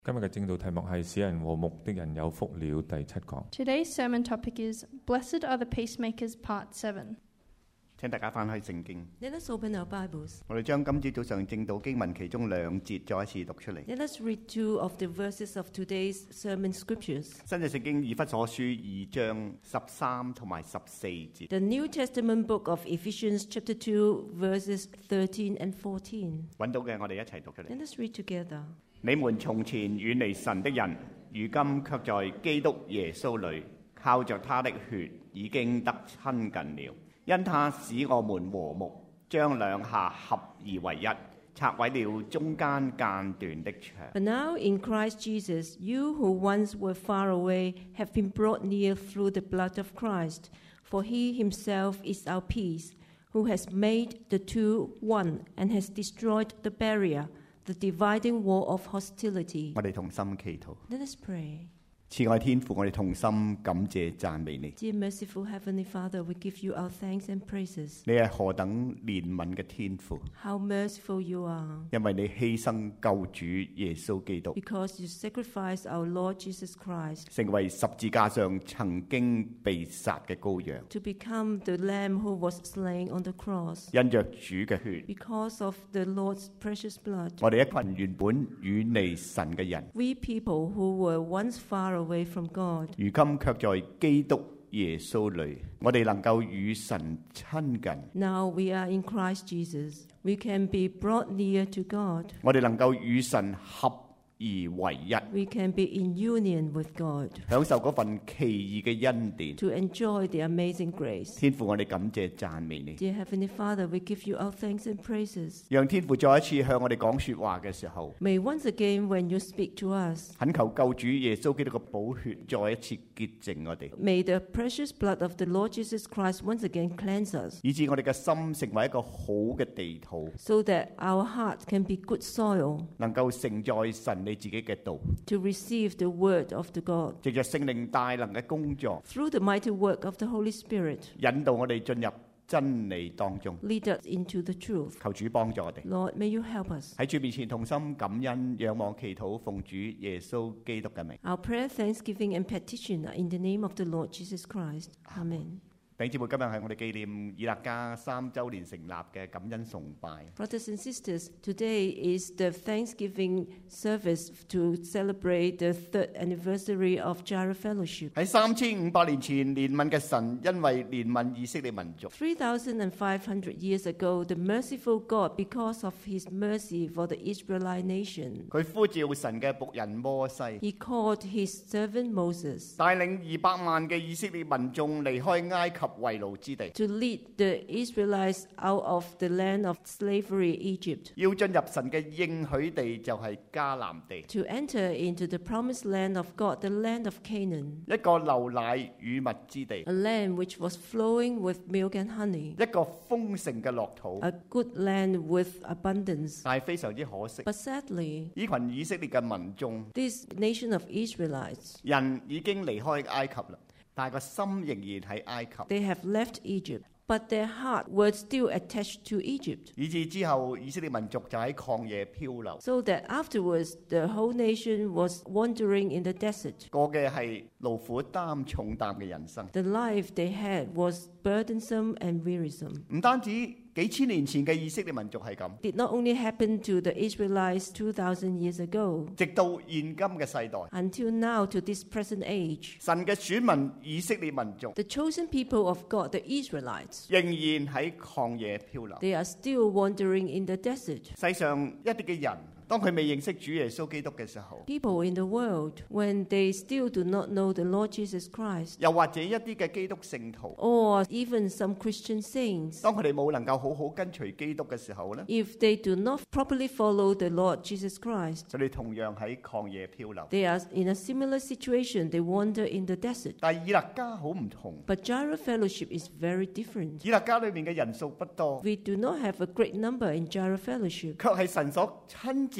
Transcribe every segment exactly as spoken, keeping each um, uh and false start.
今日嘅正道題目係使人和睦的人有福了，第七講。 Today's sermon topic is Blessed are the Peacemakers, Part seven. 請大家翻開聖經。 Let us open our Bibles. 我哋將今朝早上正道經文其中兩節再一次讀出嚟。 Let us read two of the verses of today's sermon scriptures. 新約聖經以弗所書二章十三同埋十四節。 The New Testament book of Ephesians chapter two verses thirteen and fourteen. 揾到嘅我哋一齊讀出嚟。 Let us read together. 你們從前遠離神的人，如今卻在基督耶穌裏，靠着他的血已經得親近了。因他使我們和睦，將兩下合而為一，拆毀了中間間斷的牆。 But now in Christ Jesus, you who once were far away have been brought near through the blood of Christ. For he himself is our peace, who has made the two one and has destroyed the barrier, the dividing wall of hostility. 我哋同心祈禱。 Let us pray. 慈愛天父，我哋同心感謝讚美你。 Dear merciful Heavenly Father, we give you our thanks and praises. 你係何等憐憫嘅天父， How merciful you are, 因為你犧牲救主耶穌基督， because you sacrificed our Lord Jesus Christ 成為十字架上曾經被殺嘅羔羊。 to become the Lamb who was slain on the cross. 因着主嘅血， Because of the Lord's precious blood, 我哋一群原本遠離神嘅人， we people who were once far away from God, 如今卻在基督耶穌裏，我哋能夠與神親近， now we are in Christ Jesus. We can be brought near to God. 我哋能夠與神合而為一， We can be in union with God, 享受嗰份奇異嘅恩典。 to enjoy the amazing grace. 天父，我哋感謝讚美你， Dear Heavenly Father, we give you our thanks and praises. 讓天父再一次向我哋講說話嘅時候， May once again when you speak to us, 懇求救主耶穌基督嘅寶血再一次潔淨我哋， may the precious blood of the Lord Jesus Christ once again cleanse us, 以致我哋嘅心成為一個好嘅地土， so that our heart can be good soil 能夠承載神你自己嘅道， to receive the word of the God. 藉着聖靈大能嘅工作， Through the mighty work of the Holy Spirit, 引導我哋進入真理當中。 lead us into the truth. 求主幫助我哋 Lord, may you help us. 喺主面前同心感恩，仰望祈禱，奉主耶穌基督嘅名。 Our prayer, thanksgiving, and petition are in the name of the Lord Jesus Christ. Amen. 弟兄姊妹，今日係我哋紀念以勒加三週年成立嘅感恩崇拜。 Brothers and sisters, today is the Thanksgiving service to celebrate the third anniversary of Jireh Fellowship. 喺三千五百年前，憐憫嘅神因為憐憫以色列民族， three thousand five hundred years ago, the merciful God, because of his mercy for the Israelite nation, 佢呼召神嘅僕人摩西， he called his servant Moses 帶領二百萬嘅以色列民眾離開埃及為奴之地， to lead the Israelites out of the land of slavery, Egypt, 要進入神嘅應許地，就係迦南地， to enter into the promised land of God, the land of Canaan, 一個流奶與蜜之地， a land which was flowing with milk and honey, 一個豐盛嘅樂土。 a good land with abundance. 但係非常之可惜， But sadly, 呢群以色列嘅民眾， this nation of Israelites, 人已經離開埃及啦，但係個心仍然喺埃及。 they have left Egypt, but their heart was still attached to Egypt. 以至之後，以色列民族就喺曠野漂流， So that afterwards, the whole nation was wandering in the desert. 過嘅係勞苦擔重擔嘅人生。 The life they had was burdensome and wearisome. 唔單止幾千年前嘅以色列民族係咁， It not only happened to the Israelites two thousand years ago, 直到現今嘅世代， until now to this present age, 神嘅選民以色列民族 the chosen people of God, the Israelites, 仍然喺曠野漂流。 they are still wandering in the desert. 世上一啲嘅人，當佢未認識主耶穌基督嘅時候， People in the world, when they still do not know the Lord Jesus Christ, 又或者一啲嘅基督聖徒， or even some Christian saints, 當佢哋冇能夠好好跟隨基督嘅時候呢， if they do not properly follow the Lord Jesus Christ, 佢哋同樣喺曠野漂流。 they are in a similar situation. They wander in the desert. 但係以勒加好唔同， But Jireh Fellowship is very different. 以勒加裏面嘅人數不多， We do not have a great number in Jireh Fellowship, 卻係神所親自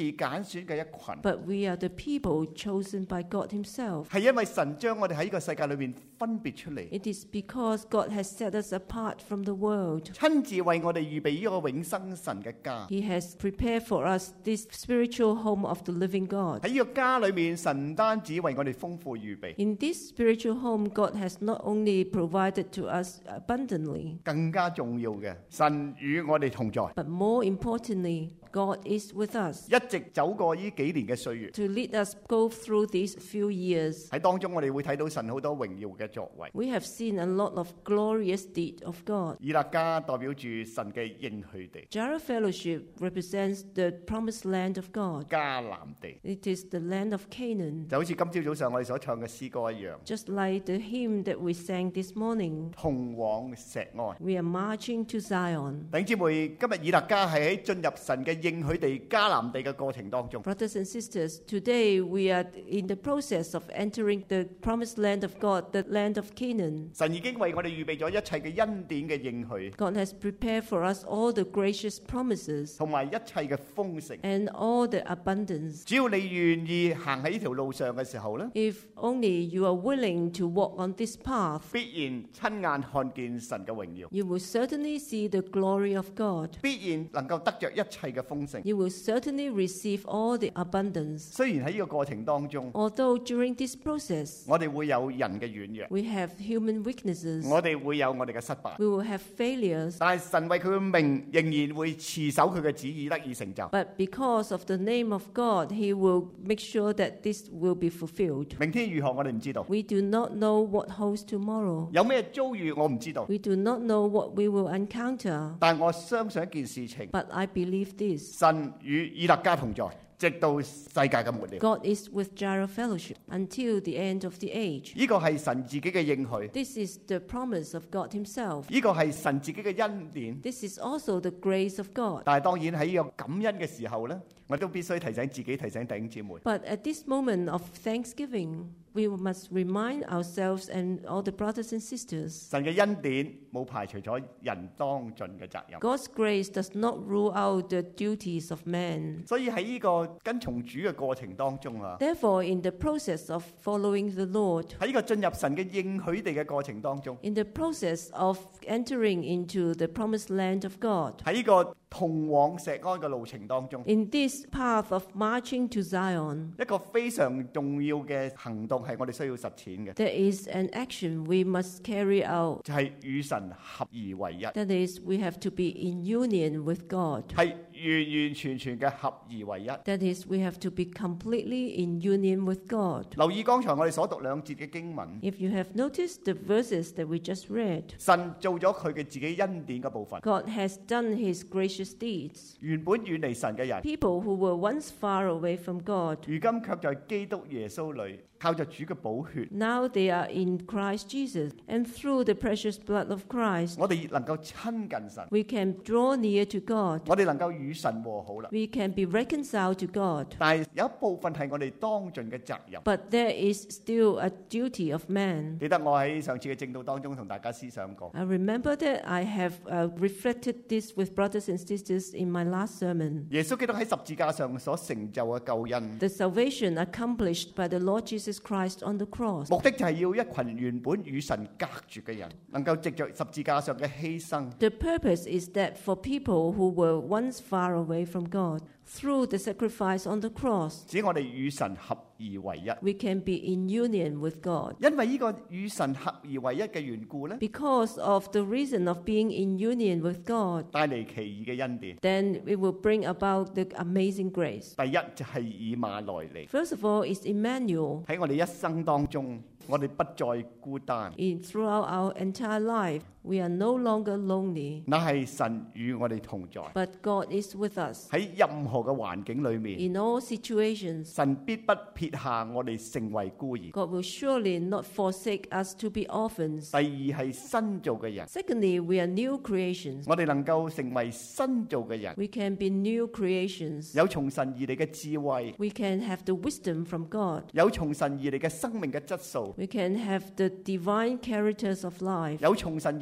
揀選嘅一群， but we are the people chosen by God Himself. 係因為神將我哋喺呢個世界裏面分別出嚟， It is because God has set us apart from the world. 親自為我哋預備呢個永生神嘅家。 He has prepared for us this spiritual home of the living God. 喺呢個家裏面，神唔單止為我哋豐富預備， In this spiritual home, God has not only provided to us abundantly, 更加重要嘅，神與我哋同在， but more importantly, God is with us 一直走過呢幾年嘅歲月。 to lead us go through these few years. 喺當中，我哋會睇到神好多榮耀嘅作為。 We have seen a lot of glorious deeds of God. 以勒家代表住神嘅應許地， Jara Fellowship represents the promised land of God. 迦南地， It is the land of Canaan. 就好似今朝早上我哋所唱嘅詩歌一樣， Just like the hymn that we sang this morning, 通往錫安。 we are marching to Zion. 弟兄姊妹，今日以勒家係喺進入神嘅應許地迦南地嘅過程當中， Brothers and sisters, today we are in the process of entering the promised land of God, the land of Canaan. 神已經為我哋預備咗一切嘅恩典嘅應許， God has prepared for us all the gracious promises 同埋一切嘅豐盛。 and all the abundance. 只要你願意行喺呢條路上嘅時候咧， If only you are willing to walk on this path, 必然親眼看見神嘅榮耀， you will certainly see the glory of God. 必然能夠得着一切嘅豐盛。 You will certainly receive all the abundance. 雖然喺呢個過程當中， Although during this process, 我哋會有人嘅軟弱， we have human weaknesses, 我哋會有我哋嘅失敗， we will have failures, 但係神為佢嘅名仍然會持守佢嘅旨意得以成就。 but because of the name of God, He will make sure that this will be fulfilled. 明天如何我哋唔知道， We do not know what holds tomorrow. 有咩遭遇我唔知道， We do not know what we will encounter, 但我相信一件事情， but I believe this. 神與以勒家同在，直到世界嘅末了。 God is with Jara Fellowship until the end of the age. 呢個係神自己嘅應許， This is the promise of God Himself. 呢個係神自己嘅恩典。 This is also the grace of God. 但係當然喺呢個感恩嘅時候呢，我都必須提醒自己，提醒弟兄姊妹， But at this moment of thanksgiving, we must remind ourselves and all the brothers and sisters, 神嘅恩典冇排除咗人當盡嘅責任。 God's grace does not rule out the duties of man. 所以喺呢個跟從主嘅過程當中啊， Therefore, in the process of following the Lord, 喺呢個進入神嘅應許地嘅過程當中， in the process of entering into the promised land of God, 喺呢個通往錫安嘅路程當中， in this path of marching to Zion, 一個非常重要嘅行動係我哋需要實踐嘅， there is an action we must carry out. 就係與神合而為一， That is, we have to be in union with God. 係完完全全嘅合而為一。 That is, we have to be completely in union with God. 留意剛才我哋所讀兩節嘅經文， If you have noticed the verses that we just read, 神做咗佢嘅自己恩典嘅部分。 God has done His gracious deeds. 原本遠離神嘅人， People who were once far away from God, 如今卻在基督耶穌裏，靠着主嘅寶血， now they are in Christ Jesus. And through the precious blood of Christ, 我哋能夠親近神， we can draw near to God. 我哋能夠與神和好啦。 We can be reconciled to God. 但係有一部分係我哋當盡嘅責任。 But there is still a duty of man. 記得我喺上次嘅正道當中同大家思想過， I remember that I have uh, reflected this with brothers and sisters in my last sermon. 耶穌基督喺十字架上所成就嘅救恩， The salvation accomplished by the Lord Jesus Christ on the cross. 目的就係要一群原本與神隔絕嘅人，能夠藉着十字架上嘅犧牲， The purpose is that for people who were once far away from God, through the sacrifice on the cross, 使我哋與神合而為一。 we can be in union with God. 因為呢個與神合而為一嘅緣故呢， Because of the reason of being in union with God, 帶嚟奇異嘅恩典。 then it will bring about the amazing grace. 第一就係以馬內利， First of all, is Emmanuel. 喺我哋一生當中，我哋不再孤單， In throughout our entire life, we are no longer lonely, 那係神與我哋同在。 but God is with us. 喺任何嘅環境裏面， In all situations, 神必不撇下我哋成為孤兒。 God will surely not forsake us to be orphans. 第二係新造嘅人， Secondly, we are new creations. 我哋能夠成為新造嘅人， We can be new creations. 有從神而嚟嘅智慧， We can have the wisdom from God. 有從神而嚟嘅生命嘅質素， We can have the divine characters of life. 有從神而嚟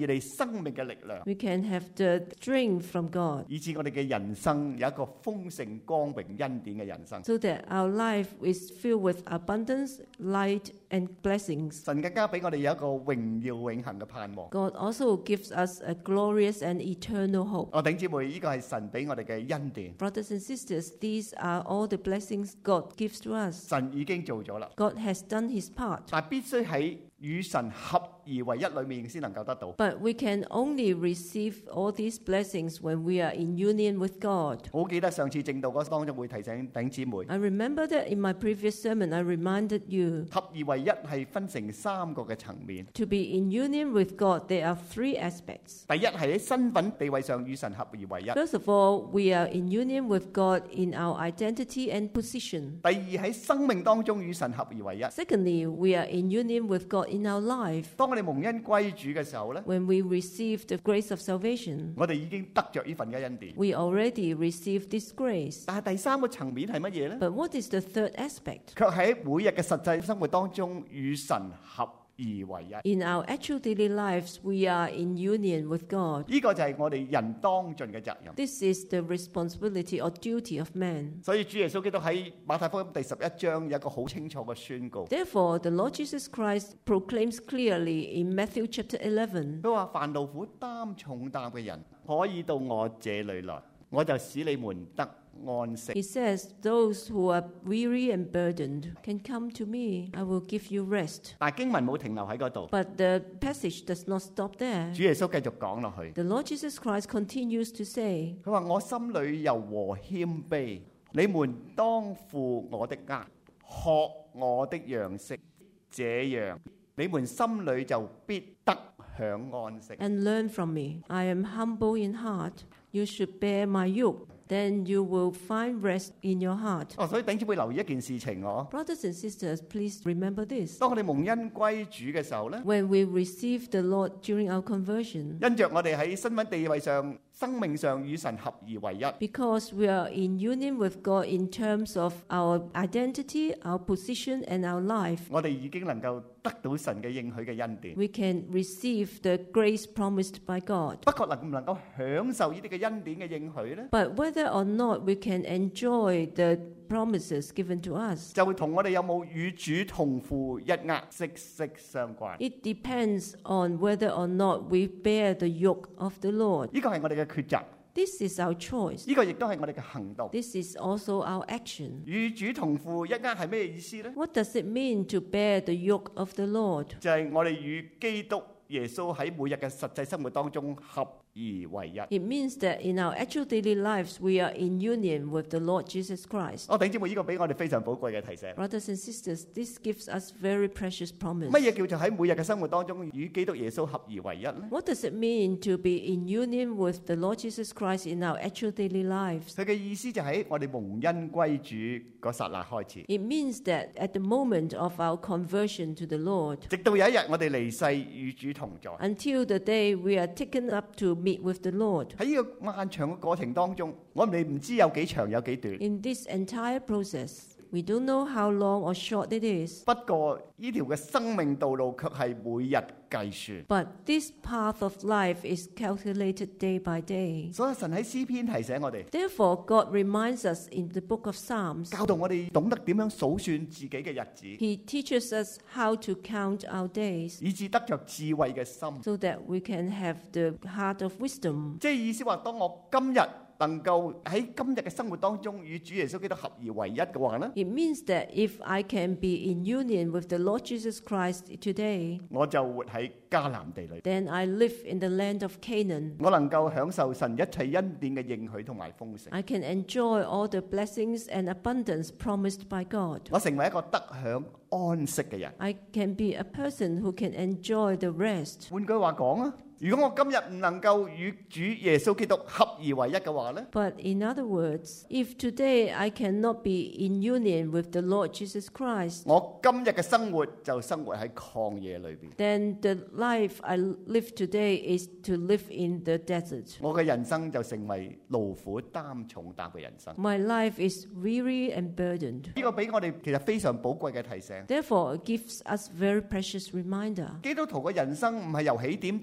嚟生命嘅力量， We can have the strength from God 以致我哋嘅人生有一個豐盛、光榮、恩典嘅人生。 so that our life is filled with abundance, light, and blessings. 神更加俾我哋有一個榮耀永恆嘅盼望。 God also gives us a glorious and eternal hope. 我弟兄姊妹，呢個係神俾我哋嘅恩典， Brothers and sisters, these are all the blessings God gives to us. 神已經做咗啦， God has done his part. 但係必須喺與神合而為一裏面先能夠得到。 But we can only receive all these blessings when we are in union with God. 我好記得上次正道嗰當中會提醒弟兄姊妹， I remember that in my previous sermon, I reminded you 合而為一係分成三個嘅層面。 to be in union with God, there are three aspects. 第一係喺身份地位上與神合而為一。 First of all, we are in union with God in our identity and position. 第二喺生命當中與神合而為一。 Secondly, we are in union with God in our life. 當我哋蒙恩歸主嘅時候呢， When we receive the grace of salvation, 我哋已經得着呢份嘅恩典。 we already received this grace. 但係第三個層面係乜嘢呢？ But what is the third aspect? 卻喺每日嘅實際生活當中與神合而為一。 In our actual daily lives, we are in union with God. 呢個就係我哋人當盡嘅責任。 This is the responsibility or duty of man. 所以主耶穌基督喺馬太福音第十一章有一個好清楚嘅宣告。 Therefore, the Lord Jesus Christ proclaims clearly in Matthew chapter eleven, 佢話：凡勞苦擔重擔嘅人，可以到我這裏來，我就使你們得安息。 He says, those who are weary and burdened can come to me. I will give you rest. 但係經文冇停留喺嗰度， But the passage does not stop there. 主耶穌繼續講落去。 The Lord Jesus Christ continues to say, 佢話：我心裏柔和謙卑，你們當負我的軛，學我的樣式，這樣你們心裏就必得享安息。 and learn from me. I am humble in heart. You should bear my yoke. Then you will find rest in your heart. 哦，所以頂住會留意一件事情哦。 Brothers and sisters, please remember this. 當我哋蒙恩歸主嘅時候呢， When we receive the Lord during our conversion, 因着我哋喺身份地位上、生命上與神合而為一， because we are in union with God in terms of our identity, our position, and our life, 我哋已經能夠得到神嘅應許嘅恩典。 we can receive the grace promised by God. 不過能唔能夠享受呢啲嘅恩典嘅應許呢？ But whether or not we can enjoy the promises given to us, 就同我哋有冇與主同負一軛息息相關。 it depends on whether or not we bear the yoke of the Lord. 呢個係我哋嘅抉擇， This is our choice. 呢個亦都係我哋嘅行動。 This is also our action. 與主同負一軛係咩意思呢？ What does it mean to bear the yoke of the Lord? 就係我哋與基督耶穌喺每日嘅實際生活當中合而為一。 It means that in our actual daily lives, we are in union with the Lord Jesus Christ. 我弟兄姊妹，呢個俾我哋非常寶貴嘅提醒。 Brothers and sisters, this gives us very precious promise. 乜嘢叫做喺每日嘅生活當中與基督耶穌合而為一呢？ What does it mean to be in union with the Lord Jesus Christ in our actual daily lives? 佢嘅意思就喺我哋蒙恩歸主嗰剎那開始， It means that at the moment of our conversion to the Lord, 直到有一日我哋離世與主同在。 until the day we are taken up to meet with the Lord. 喺呢個漫長嘅過程當中，我哋唔知有幾長有幾短。 In this entire process, we don't know how long or short it is, 不過呢條嘅生命道路卻係每日計算。 but this path of life is calculated day by day. 所以神喺詩篇提醒我哋， Therefore, God reminds us in the book of Psalms. 教導我哋懂得點樣數算自己嘅日子， He teaches us how to count our days 以致得着智慧嘅心。 so that we can have the heart of wisdom. 即係意思話，當我今日能夠喺今日嘅生活當中與主耶穌基督合而為一嘅話呢， It means that if I can be in union with the Lord Jesus Christ today, 我就活喺迦南地裏， then I live in the land of Canaan. 我能夠享受神一切恩典嘅應許同埋豐盛。 I can enjoy all the blessings and abundance promised by God. 我成為一個得享安息嘅人。 I can be a person who can enjoy the rest. 換句話講啊，如果我今日唔能夠與主耶穌基督合而為一嘅話呢， But in other words, if today I cannot be in union with the Lord Jesus Christ, 我今日嘅生活就生活喺曠野裏邊， then the life I live today is to live in the desert. 我嘅人生就成為勞苦擔重擔嘅人生。 My life is weary and burdened. 呢個俾我哋其實非常寶貴嘅提醒。 Therefore, it gives us very precious reminder. 基督徒嘅人生唔係由起點到終點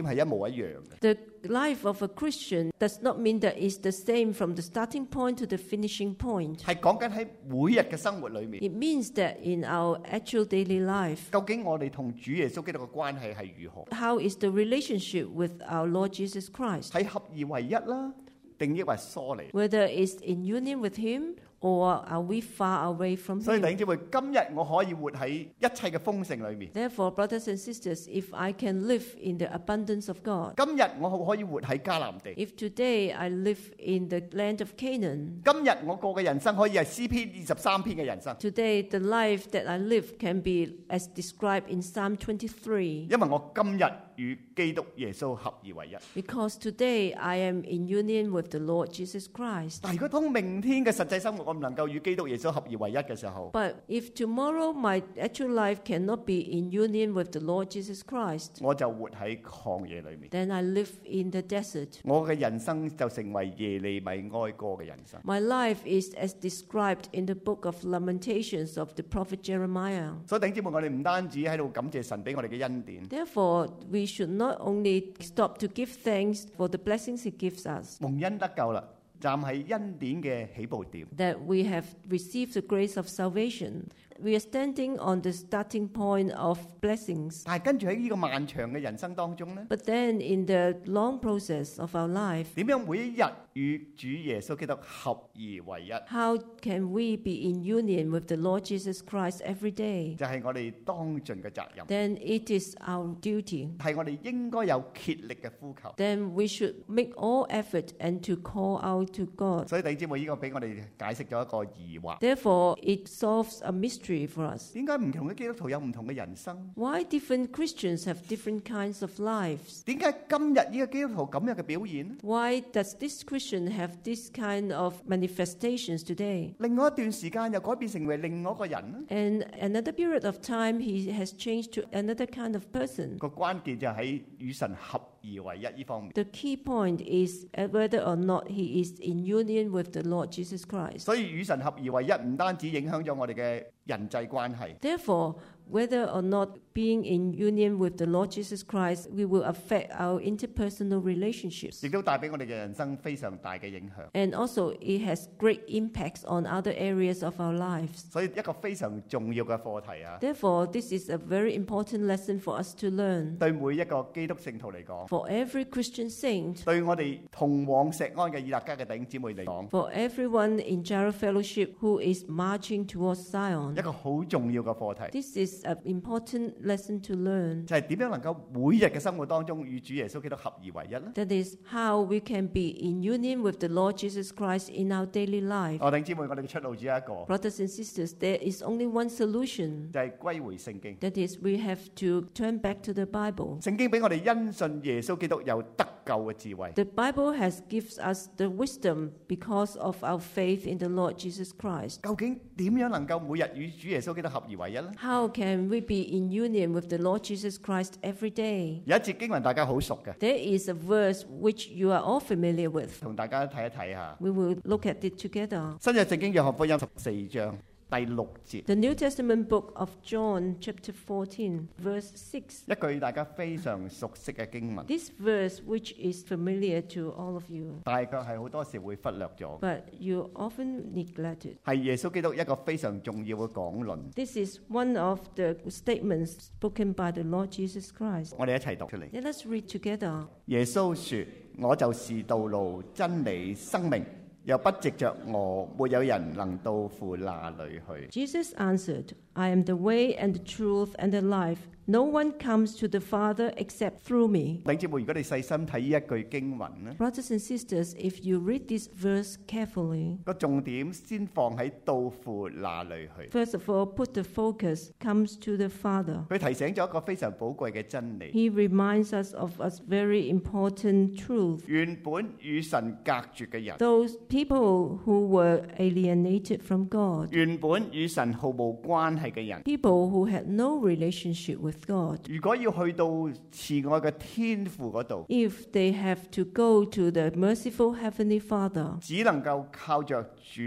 點係一模一樣嘅。 The life of a Christian does not mean that it's the same from the starting point to the finishing point. 係講緊喺每日嘅生活裏面， It means that in our actual daily life, 究竟我哋同主耶穌基督嘅關係係如何？ how is the relationship with our Lord Jesus Christ? 係合而為一啦，定抑或疏離？ Whether it's in union with Him or are we far away from 所以弟 Him? 兄姊妹，今日我可以活喺一切嘅豐盛裏面， Therefore, brothers and sisters, if I can live in the abundance of God, 今日我可以活喺迦南地， if today I live in the land of Canaan, 今日我過嘅人生可以係詩篇二十三篇嘅人生， today the life that I live can be as described in Psalm twenty-three, 因為我今日與基督耶穌合而為一。 because today I am in union with the Lord Jesus Christ. 但如果當明天嘅實際生活我唔能夠與基督耶穌合而為一嘅時候， But if tomorrow my actual life cannot be in union with the Lord Jesus Christ, 我就活喺曠野裏面， then I live in the desert. 我嘅人生就成為耶利米哀歌嘅人生。 My life is as described in the book of Lamentations of the prophet Jeremiah. 所以弟兄姊妹，我哋唔單止喺度感謝神俾我哋嘅恩典， Therefore, we should not only stop to give thanks for the blessings He gives us, 蒙恩得救啦，站喺恩典嘅起步點。 that we have received the grace of salvation. We are standing on the starting point of blessings. 但係跟住喺呢個漫長嘅人生當中呢， But then in the long process of our life, 點樣每一日與主耶穌基督合而為一， how can we be in union with the Lord Jesus Christ every day? 就係我哋當盡嘅責任， Then it is our duty. 係我哋應該有竭力嘅呼求。 Then we should make all effort and to call out to God. 所以弟兄姊妹，呢個俾我哋解釋咗一個疑惑： Therefore, it solves a mystery for us. 點解唔同嘅基督徒有唔同嘅人生？ Why different Christians have different kinds of lives? 點解今日呢個基督徒咁樣嘅表現呢？ Why does this Christian have this kind of manifestations today? 另外一段時間又改變成為另外一個人呢？ And another period of time, he has changed to another kind of person. 個關鍵就喺與神合而為一呢方面。 The key point is whether or not he is in union with the Lord Jesus Christ. 所以與神合而為一唔單止影響咗我哋嘅人際關係， Therefore, whether or not being in union with the Lord Jesus Christ, we will affect our interpersonal relationships. 亦都帶俾我哋嘅人生非常大嘅影響。 And also, it has great impacts on other areas of our lives. 所以一個非常重要嘅課題啊， Therefore, this is a very important lesson for us to learn. 對每一個基督聖徒嚟講， For every Christian saint, 對我哋同往錫安嘅以勒家嘅弟兄姊妹嚟講， for everyone in Jarrah Fellowship who is marching towards Zion, 一個好重要嘅課題， this is an important lesson to learn. 就係點樣能夠每日嘅生活當中與主耶穌基督合而為一呢？ That is how we can be in union with the Lord Jesus Christ in our daily life. 我弟兄姊妹，我哋嘅出路只有一個， Brothers and sisters, there is only one solution. 就係歸回聖經。 That is, we have to turn back to the Bible. 聖經俾我哋因信耶穌基督有得救嘅智慧。 The Bible has gives us the wisdom because of our faith in the Lord Jesus Christ. 究竟點樣能夠每日與主耶穌基督合而為一呢？ How can we be in union with the Lord Jesus Christ every day? 有一節經文大家好熟嘅， There is a verse which you are all familiar with. 同大家睇一睇下。 We will look at it together. 新約聖經約翰福音十四章第六節， The New Testament book of John, chapter fourteen, verse six. 一句大家非常熟悉嘅經文， This verse, which is familiar to all of you, 但係佢係好多時會忽略咗， but you often neglect it. 係耶穌基督一個非常重要嘅講論。 This is one of the statements spoken by the Lord Jesus Christ. 我哋一齊讀出嚟。 Let us read together. 耶穌說：我就是道路、真理、生命，又不藉着我，沒有人能到父那裏去。 Jesus answered, I am the way and the truth and the life. No one comes to the Father except through me. 弟兄姊妹，如果你細心睇呢一句經文咧， Brothers and sisters, if you read this verse carefully, 個重點先放喺到父那裏去。 first of all, put the focus comes to the Father. 佢提醒咗一個非常寶貴嘅真理。 He reminds us of a very important truth. 原本與神隔絕嘅人， Those people who were alienated from God, 原本與神毫無關係嘅人， people who had no relationship with God, 如果要去到慈愛嘅天父嗰度， if they have to go to the merciful Heavenly Father, 只能夠靠着主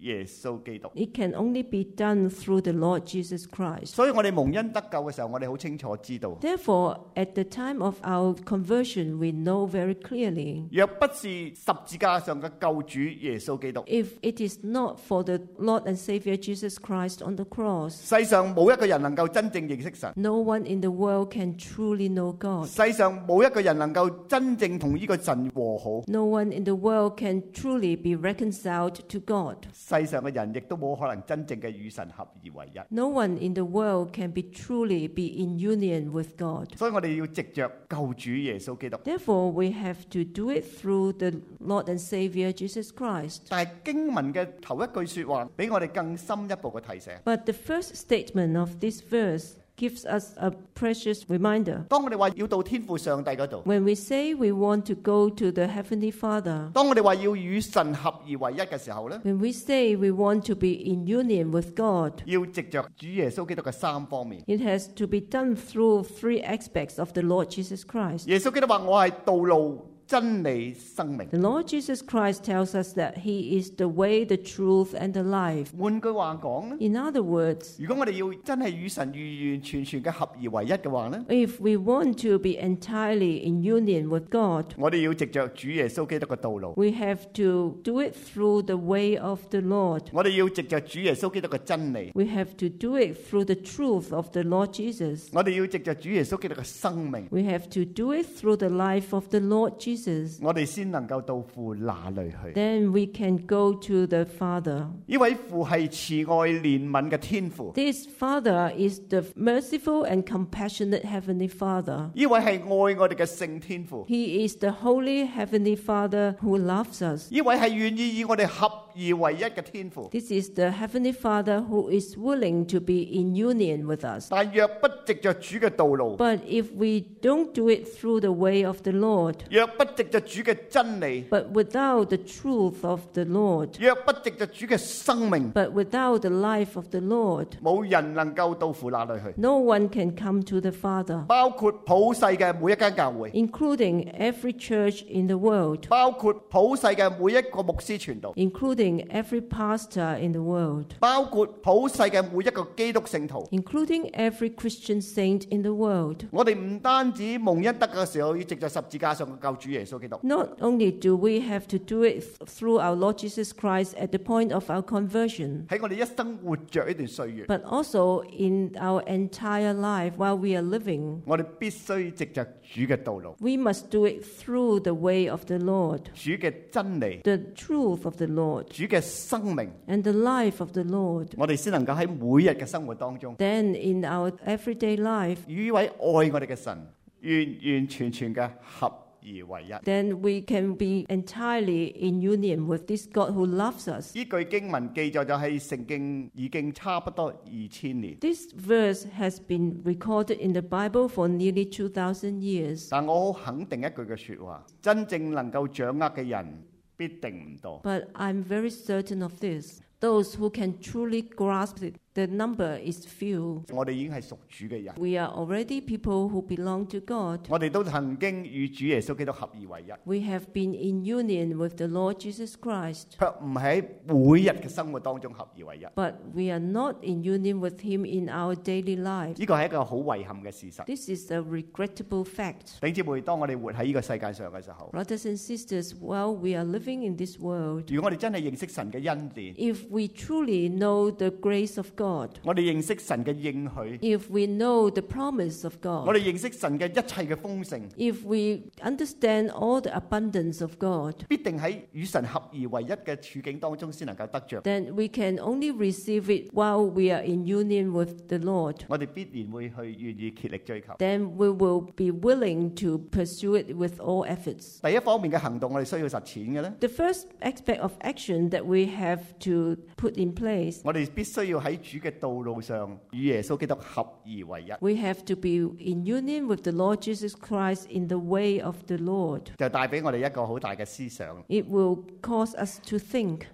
耶穌基督。 It can only be done through the Lord Jesus Christ. 所以我哋蒙恩得救嘅時候，我哋好清楚知道， Therefore, at the time of our conversion, we know very clearly, 若不是十字架上嘅救主耶穌基督， if it is not for the Lord and Savior Jesus Christ on the cross, 世上冇一個人能夠真正認識神， no one in the world can truly know God. 世上冇一個人能夠真正同呢個神和好， No one in the world can truly be reconciled to God. 世上嘅人亦都冇可能真正嘅與神合而為一。 No one in the world can be truly be in union with God. 所以我哋要藉着救主耶穌基督。 Therefore, we have to do it through the Lord and Savior Jesus Christ. 但係經文嘅頭一句說話，俾我哋更深一步嘅提醒。 But the first statement of this verse gives us a precious reminder. 當我哋話要到天父上帝嗰度， When we say we want to go to the Heavenly Father, 當我哋話要與神合而為一嘅時候呢， when we say we want to be in union with God, 要藉着主耶穌基督嘅三方面。 it has to be done through three aspects of the Lord Jesus Christ. 耶穌基督話：我係道路、真理、生命。 The Lord Jesus Christ tells us that He is the way, the truth, and the life. 換句話講呢， In other words, 如果我哋要真係與神完完全全嘅合而為一嘅話呢， if we want to be entirely in union with God, 我哋要藉着主耶穌基督嘅道路， we have to do it through the way of the Lord. 我哋要藉着主耶穌基督嘅真理， We have to do it through the truth of the Lord Jesus. 我哋要藉着主耶穌基督嘅生命， We have to do it through the life of the Lord Jesus. 我哋先能夠到父那裏去。 Then we can go to the Father. 呢位父係慈愛憐憫嘅天父， This Father is the merciful and compassionate Heavenly Father. 呢位係愛我哋嘅聖天父， He is the holy Heavenly Father who loves us. 呢位係願意以我哋合而為一嘅天父。 This is the Heavenly Father who is willing to be in union with us. 但若不藉着主嘅道路， But if we don't do it through the way of the Lord, 若不藉着主嘅真理， but without the truth of the Lord, 若不藉着主嘅生命， but without the life of the Lord, 冇人能夠到父那裏去。 no one can come to the Father, 包括普世嘅每一間教會， including every church in the world, 包括普世嘅每一個牧師傳道， including every pastor in the world, 包括普世嘅每一個基督聖徒。 including every Christian saint in the world. 我哋唔單止蒙恩得嘅時候，要藉着十字架上嘅救主耶穌基督。 Not only do we have to do it th- through our Lord Jesus Christ at the point of our conversion, 喺我哋一生活着呢段歲月， but also in our entire life while we are living. 我哋必須藉着主嘅道路、 We must do it through the way of the Lord, 主嘅真理、 the truth of the Lord, 主嘅生命， and the life of the Lord. 我哋先能夠喺每日嘅生活當中， Then in our everyday life, 與呢位愛我哋嘅神完完全全嘅合而為一。 then we can be entirely in union with this God who loves us. 呢句經文記載就係聖經已經差不多二千年， This verse has been recorded in the Bible for nearly two thousand years. 但我好肯定一句嘅說話：真正能夠掌握嘅人必定唔多。 But I'm very certain of this. Those who can truly grasp it, the number is few. 我哋已經係屬主嘅人， We are already people who belong to God. 我哋都曾經與主耶穌基督合而為一， We have been in union with the Lord Jesus Christ. 卻唔喺每日嘅生活當中合而為一。 But we are not in union with Him in our daily life. 呢個係一個好遺憾嘅事實。 This is a regrettable fact. 弟兄姊妹，當我哋活喺呢個世界上嘅時候， Brothers and sisters, while we are living in this world, 如果我哋真係認識神嘅恩典， if we truly know the grace of God, 我哋認識神嘅應許， if we know the promise of 我 God, 哋認識神嘅一切嘅豐盛， if we understand all the abundance of God, 必定喺與神合而為一嘅處境當中先能夠得着。 then we can only receive it while we are in union with the Lord. 我哋必然會去願意竭力追求。 Then we will be willing to pursue it with all efforts. 第一方面嘅行動，我哋需要實踐嘅呢， The first aspect of action that we have to put in place, 我哋必須要喺主嘅道路上與耶穌基督合而為一， we have to be in union with the Lord Jesus Christ in the way of the Lord. 就帶俾我哋一個好大嘅思想。 It will cause us to think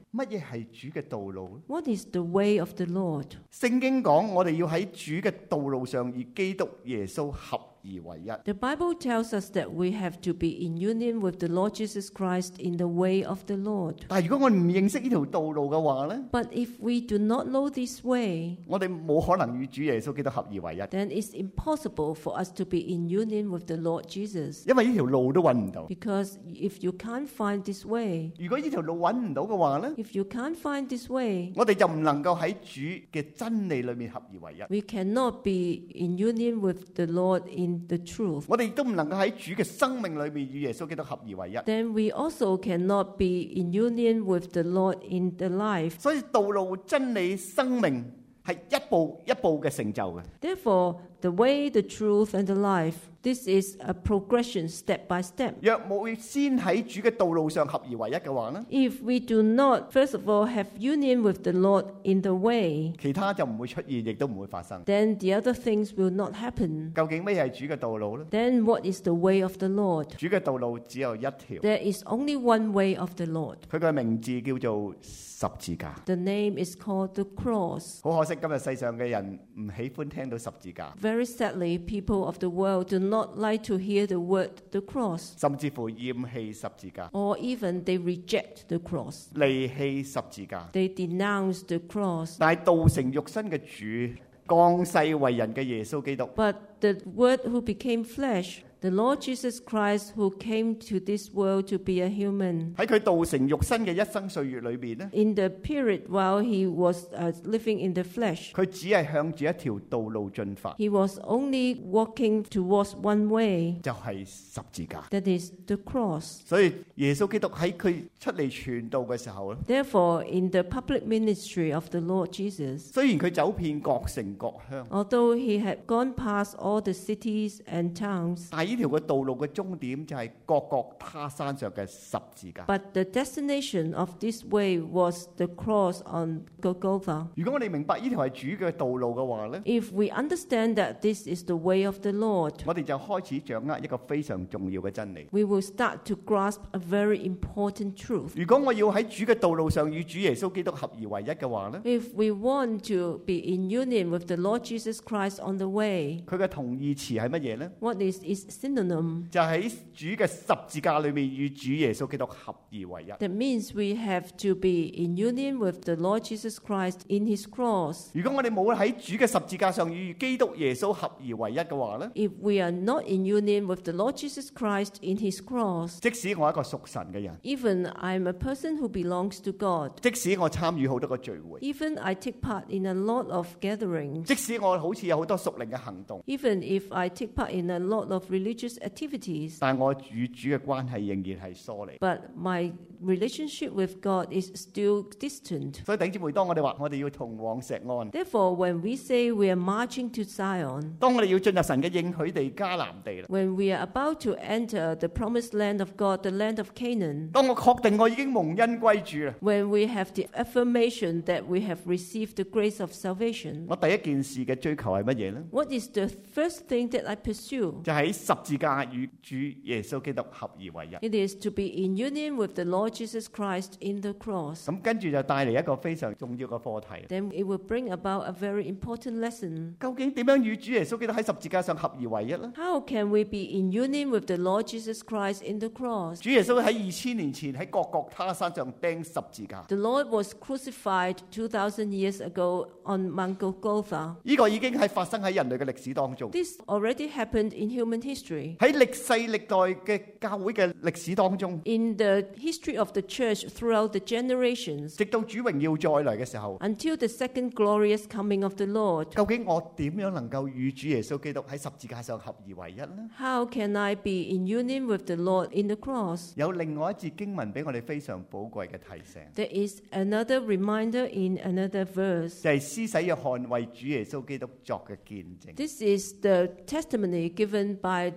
乜嘢係主嘅道路呢？ What is the way of the Lord? 聖經講我哋要喺主嘅道路上與基督耶穌合而為一。 The Bible tells us that we have to be in union with the Lord Jesus Christ in the way of the Lord. 但係如果我哋唔認識呢條道路嘅話呢， But if we do not know this way, 我哋冇可能與主耶穌基督合而為一， then it's impossible for us to be in union with the Lord Jesus. 因為呢條路都揾唔到。 Because if you can't find this way, 如果呢條路揾唔到嘅話呢， if you can't find this way, 我哋就唔能夠喺主嘅真理裏面合而為一。 we cannot be in union with the Lord in the truth. 我哋亦都唔能夠喺主嘅生命裏面與耶穌基督合而為一。 Then we also cannot be in union with the Lord in the life. 所以道路、真理、生命係一步一步嘅成就嘅。 Therefore, the way, the truth, and the life, this is a progression step by step. 若冇先喺主嘅道路上合而為一嘅話呢， If we do not, first of all, have union with the Lord in the way, 其他就唔會出現，亦都唔會發生。 then the other things will not happen. 究竟咩係主嘅道路呢？ Then what is the way of the Lord? 主嘅道路只有一條， There is only one way of the Lord. 佢嘅名字叫做十字架。 The name is called the cross. 好可惜，今日世上嘅人唔喜歡聽到十字架， Very sadly, people of the world do not like to hear the word the cross, 甚至乎厭棄十字架， or even they reject the cross. 離棄十字架。 They denounce the cross. 但係道成肉身嘅主，降世為人嘅耶穌基督， But the Word who became flesh, the Lord Jesus Christ who came to this world to be a human, 喺佢道成肉身嘅一生歲月裏邊呢， in the period while he was uh, living in the flesh, 佢只係向住一條道路進發， he was only walking towards one way, 就係十字架。 that is the cross. 所以耶穌基督喺佢出嚟傳道嘅時候咧， Therefore, in the public ministry of the Lord Jesus, 雖然佢走遍各城各鄉， although he had gone past all the cities and towns, 但係呢條嘅道路嘅終點就係各各他山上嘅十字架。 but the destination of this way was the cross on Golgotha. 如果我哋明白呢條係主嘅道路嘅話咧， If we understand that this is the way of the Lord, 我哋就開始掌握一個非常重要嘅真理。 we will start to grasp a very important truth. 如果我要喺主嘅道路上與主耶穌基督合而為一嘅話咧， If we want to be in union with the Lord Jesus Christ on the way, 佢嘅同義詞係乜嘢呢？ what is its synonym? 就喺主嘅十字架裏面與主耶穌基督合而為一。 That means we have to be in union with the Lord Jesus Christ in his cross. 如果我哋冇喺主嘅十字架上與基督耶穌合而為一嘅話咧， If we are not in union with the Lord Jesus Christ in his cross, 即使我係一個屬神嘅人， even I'm a person who belongs to God, 即使我參與好多個聚會， even I take part in a lot of gatherings, 即使我好似有好多屬靈嘅行動， even if I take part in a lot of religious activities, 但我與主嘅關係仍然係疏離。 but my relationship with God is still distant. 所以弟兄姊妹，當我哋話我哋要同往錫安， Therefore, when we say we are marching to Zion, 當我哋要進入神嘅應許地迦南地啦， when we are about to enter the promised land of God, the land of Canaan, 當我確定我已經蒙恩歸主啦， when we have the affirmation that we have received the grace of salvation, 我第一件事嘅追求係乜嘢呢？ what is the first thing that I pursue? 就喺十字架與主耶穌基督合而為一。 It is to be in union with the Lord Jesus Christ in the cross. 咁跟住就帶嚟一個非常重要嘅課題。 Then it will bring about a very important lesson. 究竟點樣與主耶穌基督喺十字架上合而為一呢？ How can we be in union with the Lord Jesus Christ in the cross? 主耶穌喺二千年前喺各各他山上釘十字架， The Lord was crucified two thousand years ago on Mount Golgotha. 呢個已經係發生喺人類嘅歷史當中， This already happened in human history. 喺歷世歷代嘅教會嘅歷史當中， In the history of the church throughout the generations, 直到主榮耀再來嘅時候， until the second glorious coming of the Lord. 究竟我點樣能夠與主耶穌基督喺十字架上合而為一呢？ How can I be in union with the Lord in the cross? 有另外一節經文俾我哋非常寶貴嘅提醒， There is another reminder in another verse. 就係施洗約翰為主耶穌基督作嘅見證。 This is the testimony given by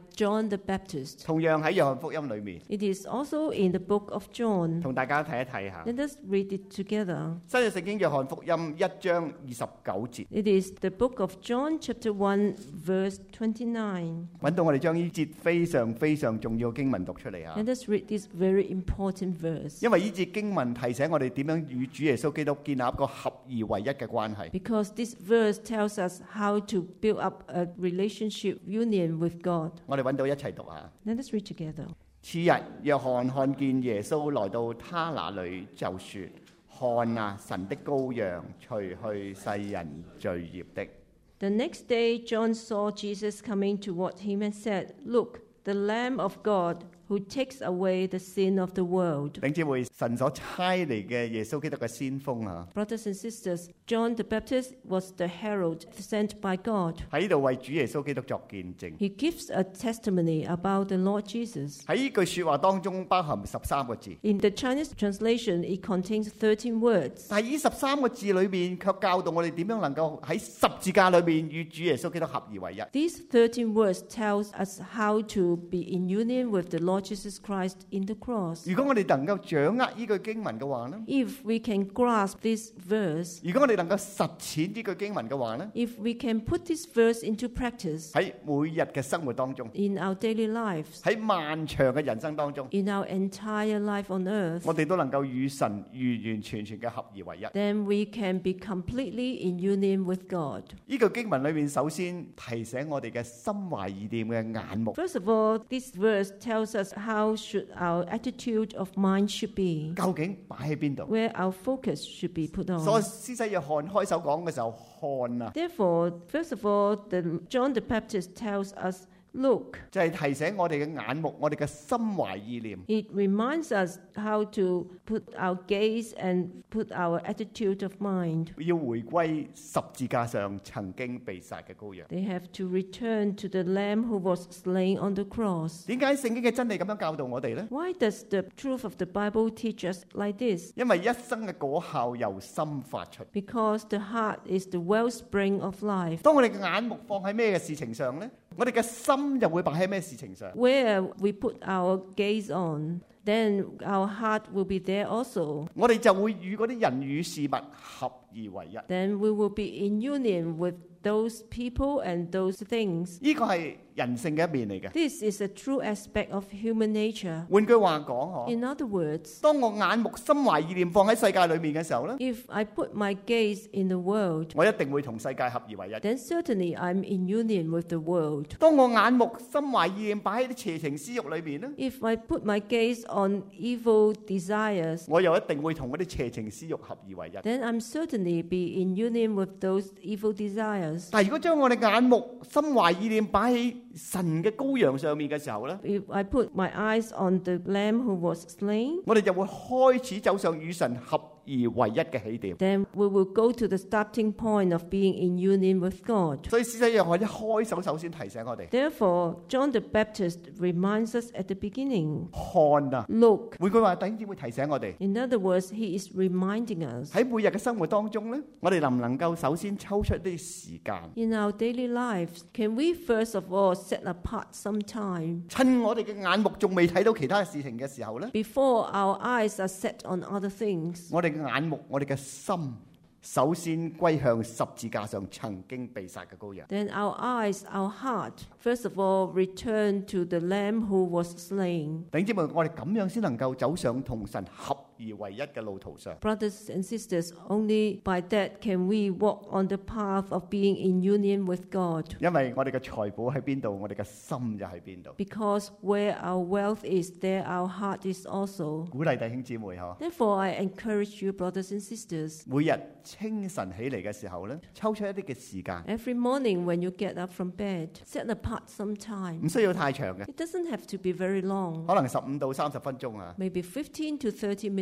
John the Baptist. 同樣喺約翰福音裏面， It is also in the book of John. 同大家睇一睇下。 Let us read it together. 新約聖經約翰福音一章二十九節， It is the book of John, chapter one, verse twenty-nine. 揾到我哋將呢節非常非常重要嘅經文讀出嚟啊！ Let us read this very important verse. 因為呢節經文提醒我哋點樣與主耶穌基督建立一個合而為一嘅關係。 Because this verse tells us how to build up a relationship union with God. 我哋揾到一齊讀下。 Let us read together. 次日，約翰看見耶穌來到他那裏，就說：看啊，神的羔羊，除去世人罪孽的。 The next day, John saw Jesus coming toward him and said, Look, the Lamb of God who takes away the sin of the world. 弟兄姊妹，神所差嚟嘅耶穌基督嘅先鋒啊， Brothers and sisters, John the Baptist was the herald sent by God. 喺度為主耶穌基督作見證。 He gives a testimony about the Lord Jesus. 喺呢句説話當中包含十三個字， In the Chinese translation, it contains thirteen words. 但係呢十三個字裏面卻教導我哋點樣能夠喺十字架裏面與主耶穌基督合而為一。 These thirteen words tells us how to be in union with the Lord Jesus Christ in the cross. 如果我哋能夠掌握呢句經文嘅話呢， If we can grasp this verse, 如果我哋能夠實踐呢句經文嘅話呢， if we can put this verse into practice 喺每日嘅生活當中， in our daily lives, 喺漫長嘅人生當中， in our entire life on earth, 我哋都能夠與神完完全全嘅合而為一。 then we can be completely in union with God. 呢句經文裏面首先提醒我哋嘅心懷意念嘅眼目， First of all, this verse tells us how should our attitude of mind should be, 究竟擺喺邊度？ where our focus should be put 所以 on. 施洗約翰開首講嘅時候，看啊， Therefore, first of all, the, John the Baptist tells us, look. 就係提醒我哋嘅眼目，我哋嘅心懷意念。 It reminds us how to put our gaze and put our attitude of mind. 要回歸十字架上曾經被殺嘅羔羊。 They have to return to the Lamb who was slain on the cross. 點解聖經嘅真理咁樣教導我哋呢？ Why does the truth of the Bible teach us like this? 因為一生嘅果效由心發出。 Because the heart is the wellspring of life. 當我哋嘅眼目放喺咩嘅事情上呢？我哋嘅心就會擺喺咩事情上？ Where we put our gaze on, then our heart will be there also. 我哋就會與嗰啲人與事物合而為一。 Then we will be in union with those people and those things. 呢個係人性嘅一面嚟嘅。 This is a true aspect of human nature. 換句話講，嗬， In other words, 當我眼目心懷意念放喺世界裏面嘅時候呢， if I put my gaze in the world, 我一定會同世界合而為一。 then certainly I'm in union with the world. 當我眼目心懷意念擺喺啲邪情私欲裏面呢， If I put my gaze on evil desires, 我又一定會同嗰啲邪情私欲合而為一。 then I'm certainly be in union with those evil desires. 但係如果將我哋眼目心懷意念擺喺神嘅羔羊上面嘅時候呢， If I put my eyes on the Lamb who was slain, 我哋就會開始走上與神合而為一嘅起點。 then we will go to the starting point of being in union with God. 所以施洗約翰一開手首先提醒我哋 Therefore, John the Baptist reminds us at the beginning, 看啊， look. 換句話弟兄姊妹提醒我哋 In other words, he is reminding us. 喺每日嘅生活當中呢，我哋能唔能夠首先抽出啲時間， In our daily lives, can we first of all set apart some time 趁我哋嘅眼目仲未睇到其他事情嘅時候呢， before our eyes are set on other things? 我哋嘅眼目，我哋嘅心，首先歸向十字架上曾經被殺嘅羔羊。 Then our eyes, our heart, first of all, return to the Lamb who was slain. 弟兄姊妹，我哋咁樣先能夠走上同神合而為一嘅路途上。 Brothers and sisters, only by that can we walk on the path of being in union with God. 因為我哋嘅財寶喺邊度，我哋嘅心就喺邊度。 Because where our wealth is, there our heart is also. 鼓勵弟兄姊妹嗬， Therefore, I encourage you, brothers and sisters, 每日清晨起嚟嘅時候咧，抽出一啲嘅時間， every morning when you get up from bed, set apart some 唔 time. 需要太長嘅， It doesn't have to be very long, 可能十五到三十分鐘啊。 maybe fifteen to thirty minutes.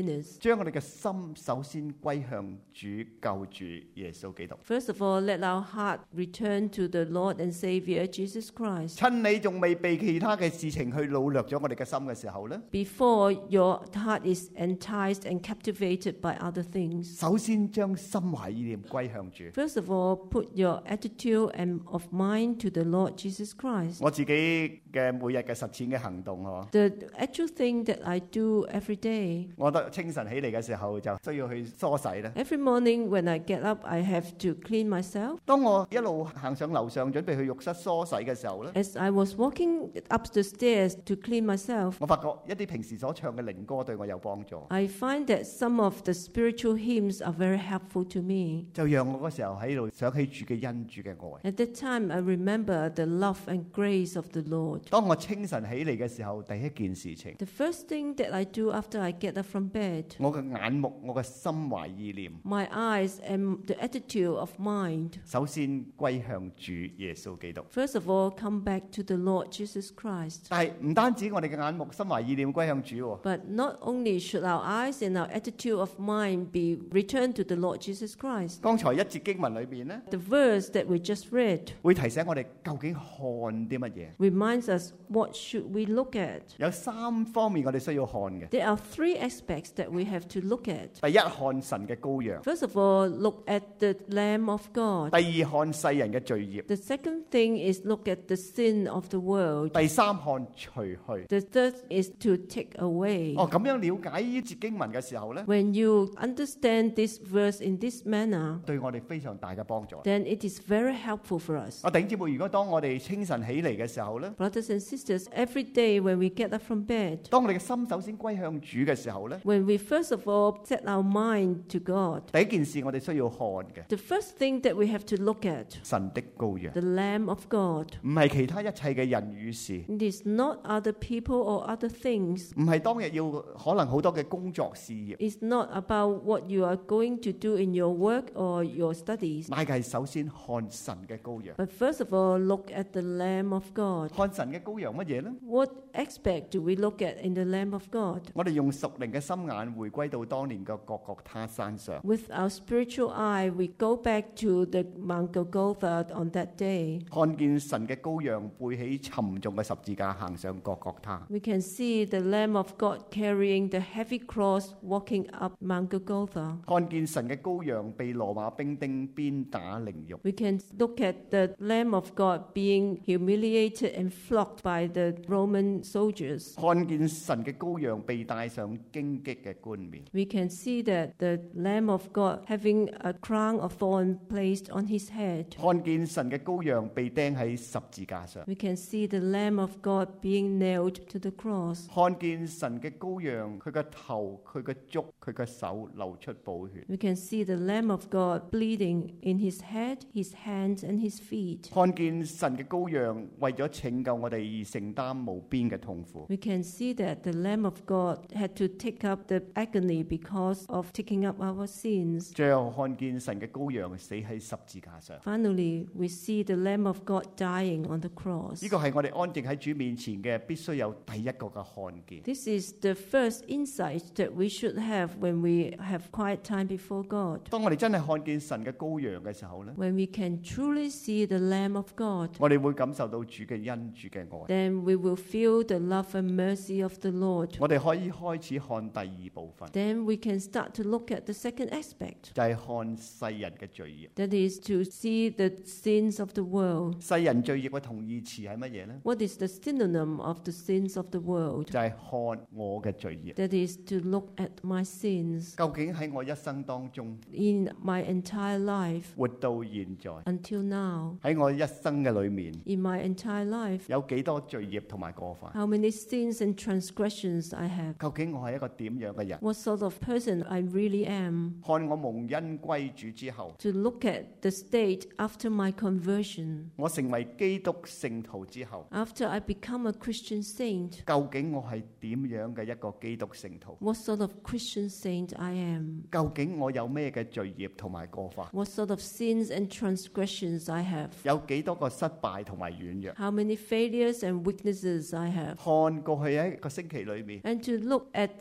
goodness. 將我哋嘅心首先歸向主救主耶穌基督。 First of all, let our heart return to the Lord and Savior Jesus Christ. 趁你仲未被其他嘅事情去擄掠咗我哋嘅心嘅時候呢， Before your heart is enticed and captivated by other things. 首先將心懷意念歸向主。 First of all, put your attitude and of mind to the Lord Jesus Christ. 我自己嘅每日嘅實踐嘅行動嗬， The actual thing that I do every day. 我覺得清晨起嚟嘅時候就需要去梳洗咧。 Every morning when I get up, I have to clean myself. 當我一路行上樓上準備去浴室梳洗嘅時候咧， As I was walking up the stairs to clean myself, 我發覺一啲平時所唱嘅靈歌對我有幫助， I find that some of the spiritual hymns are very helpful to me. 就讓我嗰時候喺度想起主嘅恩、主嘅愛。 At that time, I remember the love and grace of the Lord. 當我清晨起嚟嘅時候，第一件事情， The first thing that I do after I get up from bed, 我嘅眼目、我嘅心懷意念， my eyes and the attitude of mind, 首先歸向主耶穌基督。 first of all, come back to the Lord Jesus Christ. 但係唔單止我哋嘅眼目、心懷意念歸向主喎， But not only should our eyes and our attitude of mind be returned to the Lord Jesus Christ, 剛才一節經文裏邊呢， the verse that we just read 會提醒我哋究竟看啲乜嘢？ reminds us what should we look at. 有三方面我哋需要看嘅。 There are three aspects that we have to look at. 第一，看神嘅羔羊； First of all, look at the Lamb of God. 第二，看世人嘅罪孽； The second thing is look at the sin of the world. 第三，看除去。 The third is to take away. 哦，咁樣了解呢節經文嘅時候呢， When you understand this verse in this manner, 對我哋非常大嘅幫助。 then it is very helpful for us. 我弟兄姊妹，如果當我哋清晨起嚟嘅時候呢， Brothers and sisters, every day when we get up from bed, 當我哋嘅心首先歸向主嘅時候呢， when we first of all set our mind to God, 第一件事我哋需要看嘅， the first thing that we have to look at, 神的羔羊， the Lamb of God. 唔係其他一切嘅人與事， It is not other people or other things. 唔係當日要可能好多嘅工作事業， It's not about what you are going to do in your work or your studies. 乃係首先看神嘅羔羊。 But first of all, look at the Lamb of God. 看神嘅羔羊乜嘢呢？ What aspect do we look at in the Lamb of God? 我哋用屬靈嘅心眼回歸到當年嘅各各他山上， With our spiritual eye, we go back to the Mount Golgotha on that day. 看見神嘅羔羊背起沉重嘅十字架行上各各他。 We can see the Lamb of God carrying the heavy cross walking up Mount Golgotha. 看見神嘅羔羊被羅馬兵丁鞭打凌辱， We can look at the Lamb of God being humiliated and flogged by the Roman soldiers. 看見神嘅羔羊被戴上荊棘嘅冠冕， We can see that the Lamb of God having a crown of thorn placed on his head. 看見神嘅羔羊被釘喺十字架上， We can see the Lamb of God being nailed to the cross. 看見神嘅羔羊佢嘅頭、佢嘅足、佢嘅手流出寶血， We can see the Lamb of God bleeding in his head, his hands, and his feet. 看見神嘅羔羊為咗拯救我哋而承擔無邊嘅痛苦。 We can see that the Lamb of God had to take up the agony because of taking up our sins. 最後看見神嘅羔羊死喺十字架上， Finally, we see the Lamb of God dying on the cross. 呢個係我哋安靜喺主面前嘅必須有第一個嘅看見。 This is the first insight that we should have when we have quiet time before God. 當我哋真係看見神嘅羔羊嘅時候呢， When we can truly see the Lamb of God, 我哋會感受到主嘅恩、主嘅愛。 then we will feel the love and mercy of the Lord. 我哋可以開始看第二部分， Then we can start to look at the second aspect. 就係看世人嘅罪孽。 That is to see the sins of the world. 世人罪孽嘅同義詞係乜嘢呢？ What is the synonym of the sins of the world? 就係看我嘅罪孽。 That is to look at my sins 究竟喺我一生當中， in my entire life 活到現在， until now. 喺我一生嘅裏面， In my entire life, 有幾多罪孽同埋過犯？ how many sins and transgressions I have? 究竟我係一個點樣嘅人？ What sort of person I really am? 看我蒙恩歸主之後， To look at the state after my conversion, 我成為基督聖徒之後， after I become a Christian saint. 究竟我係點樣嘅一個基督聖徒？ What sort of Christian saint I am? 究竟我有咩嘅罪孽同埋過犯？ What sort of sins and transgressions I have? 有幾多個失敗同埋軟弱？ How many failures and weaknesses I have? 看過去喺一個星期裏面， And to look at the past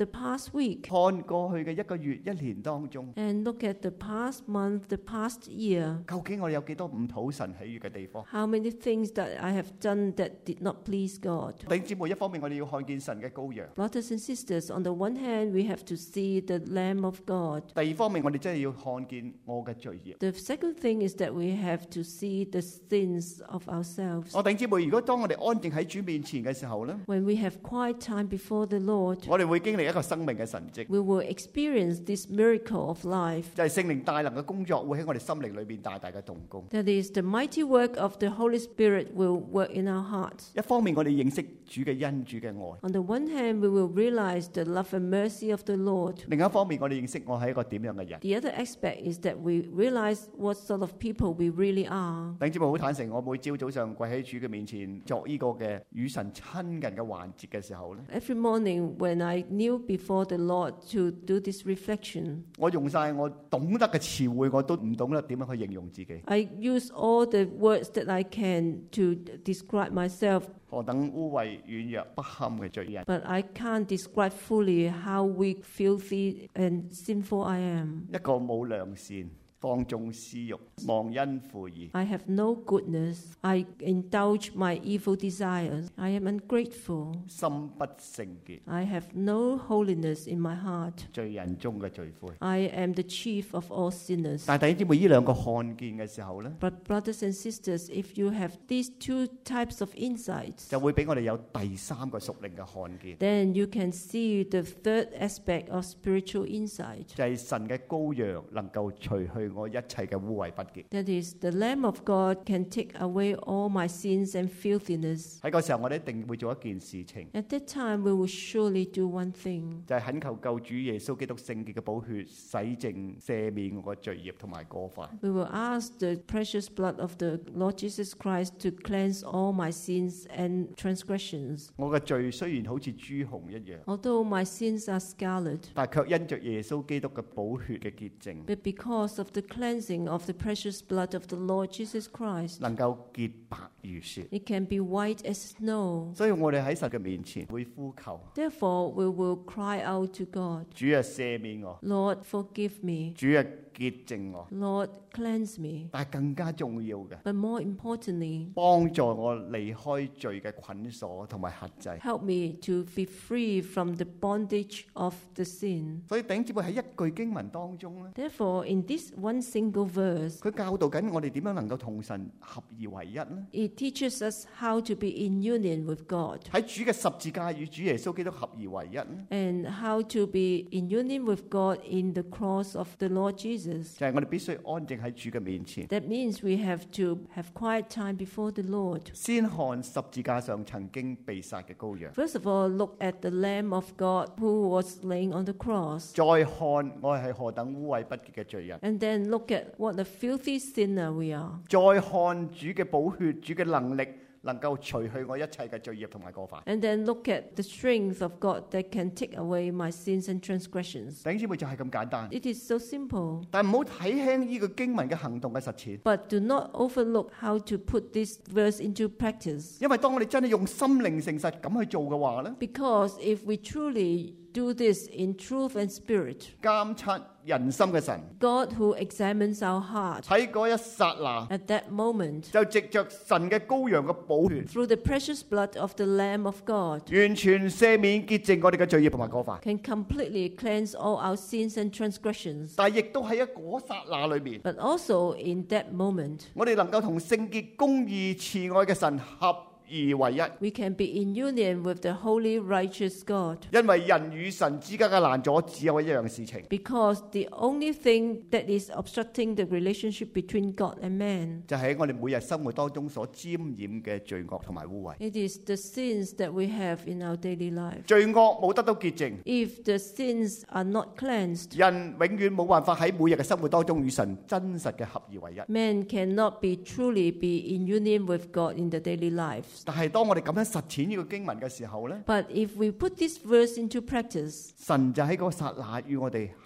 past week 看過去嘅一個月、一年當中， and look at the past month, the past year, 究竟我哋有幾多唔討神喜悅嘅地方？ how many things that I have done that did not please God. 弟兄姊妹，一方面我哋要看見神嘅羔羊， Brothers and sisters, on the one hand, we have to see the Lamb of God. 第二方面我哋真係要看見我嘅罪孽。 The second thing is that we have to see the sins of ourselves. 我弟兄姊妹，如果當我哋安靜喺主面前嘅時候呢， When we have quiet time before the Lord, 我哋會經歷一個生命嘅神蹟， we will experience this miracle of life. 就係聖靈大能嘅工作會喺我哋心靈裏邊大大嘅動工。 That is, the mighty work of the Holy Spirit will work in our hearts. 一方面我哋認識主嘅恩、主嘅愛； On the one hand, we will realize the love and mercy of the Lord. 另一方面我哋認識我係一個點樣嘅人。 The other aspect is that we realize what sort of people we really are. 弟兄姊妹，好坦誠，我每朝早上跪喺主嘅面前作呢個嘅與神親近嘅環節嘅時候咧， Every morning when I kneel before the Lord to do this reflection, 我用晒我懂得嘅詞彙，我都唔懂得點樣去形容自己。 I use all the words that I can to describe myself, 何等污穢、軟弱、不堪嘅罪人， but I can't describe fully how weak, filthy, and sinful I am. 一個冇良善、放縱私欲、忘恩負義。 I have no goodness. I indulge my evil desires. I am ungrateful. 心不聖潔， I have no holiness in my heart. 罪人中嘅罪魁。 I am the chief of all sinners. 但係弟兄姊妹，呢兩個看見嘅時候咧， But brothers and sisters, if you have these two types of insights, 就會俾我哋有第三個屬靈嘅看見， then you can see the third aspect of spiritual insight. 就係神嘅羔羊能夠除去我一切嘅污穢不潔。 That is, the Lamb of God can take away all my sins and filthiness. 喺嗰時候，我哋一定會做一件事情， At that time, we will surely do one thing. 就係懇求救主耶穌基督聖潔嘅寶血洗淨赦免我嘅罪孽同埋過犯。 We will ask the precious blood of the Lord Jesus Christ to cleanse all my sins and transgressions. 我嘅罪雖然好似朱紅一樣， Although my sins are scarlet, 但卻因着耶穌基督嘅寶血嘅潔淨， but because of the cleansing of the precious blood of the Lord Jesus Christ, 能夠潔白如雪。 it can be white as snow. 所以我哋喺神嘅面前會呼求， Therefore, we will cry out to God, 主啊赦免我， Lord, forgive me. 主啊潔淨我。 Lord, cleanse me. 但係更加重要嘅， But more importantly, 幫助我離開罪嘅捆鎖同埋轄制。 help me to be free from the bondage of the sin. 所以弟兄姊妹喺一句經文當中咧， Therefore, in this one single verse, 佢教導緊我哋點樣能夠同神合而為一咧。 it teaches us how to be in union with God 喺主嘅十字架與主耶穌基督合而為一咧， and how to be in union with God in the cross of the Lord Jesus. 就係我哋必須安靜喺主嘅面前， That means we have to have quiet time before the Lord. 先看十字架上曾經被殺嘅羔羊， First of all, look at the Lamb of God who was laying on the cross. 再看我係何等污穢不潔嘅罪人， And then look at what a filthy sinner we are. 再看主嘅寶血、主嘅能力，能夠除去我一切嘅罪孽同埋過犯。 And then look at the strength of God that can take away my sins and transgressions. 弟兄姊妹就係咁簡單， It is so simple. 但唔好睇輕呢個經文嘅行動嘅實踐， But do not overlook how to put this verse into practice. 因為當我哋真係用心靈誠實咁去做嘅話咧， Because if we truly do this in truth and spirit, 監察人心嘅神 God who examines our heart 喺嗰一剎那 at that moment, 就藉着神嘅羔羊嘅寶血， through the precious blood of the Lamb of God, 完全赦免潔淨我哋嘅罪孽同埋過犯。 can completely cleanse all our sins and transgressions. 但係亦都喺一嗰剎那裏面， But also in that moment, 我哋能夠同聖潔、公義、慈愛嘅神合而為一。 we can be in union with the holy, righteous God. 因為人與神之間嘅攔阻只有一樣事情， Because the only thing that is obstructing the relationship between God and man, 就係喺我哋每日生活當中所沾染嘅罪惡同埋污穢。 it is the sins that we have in our daily life. 罪惡冇得到潔淨， If the sins are not cleansed, 人永遠冇辦法喺每日嘅生活當中與神真實嘅合而為一。 man cannot be truly be in union with God in the daily lives. 但係當我哋咁樣實踐呢個經文嘅時候呢， But if we put this verse into practice, 神就喺嗰個剎那與我哋合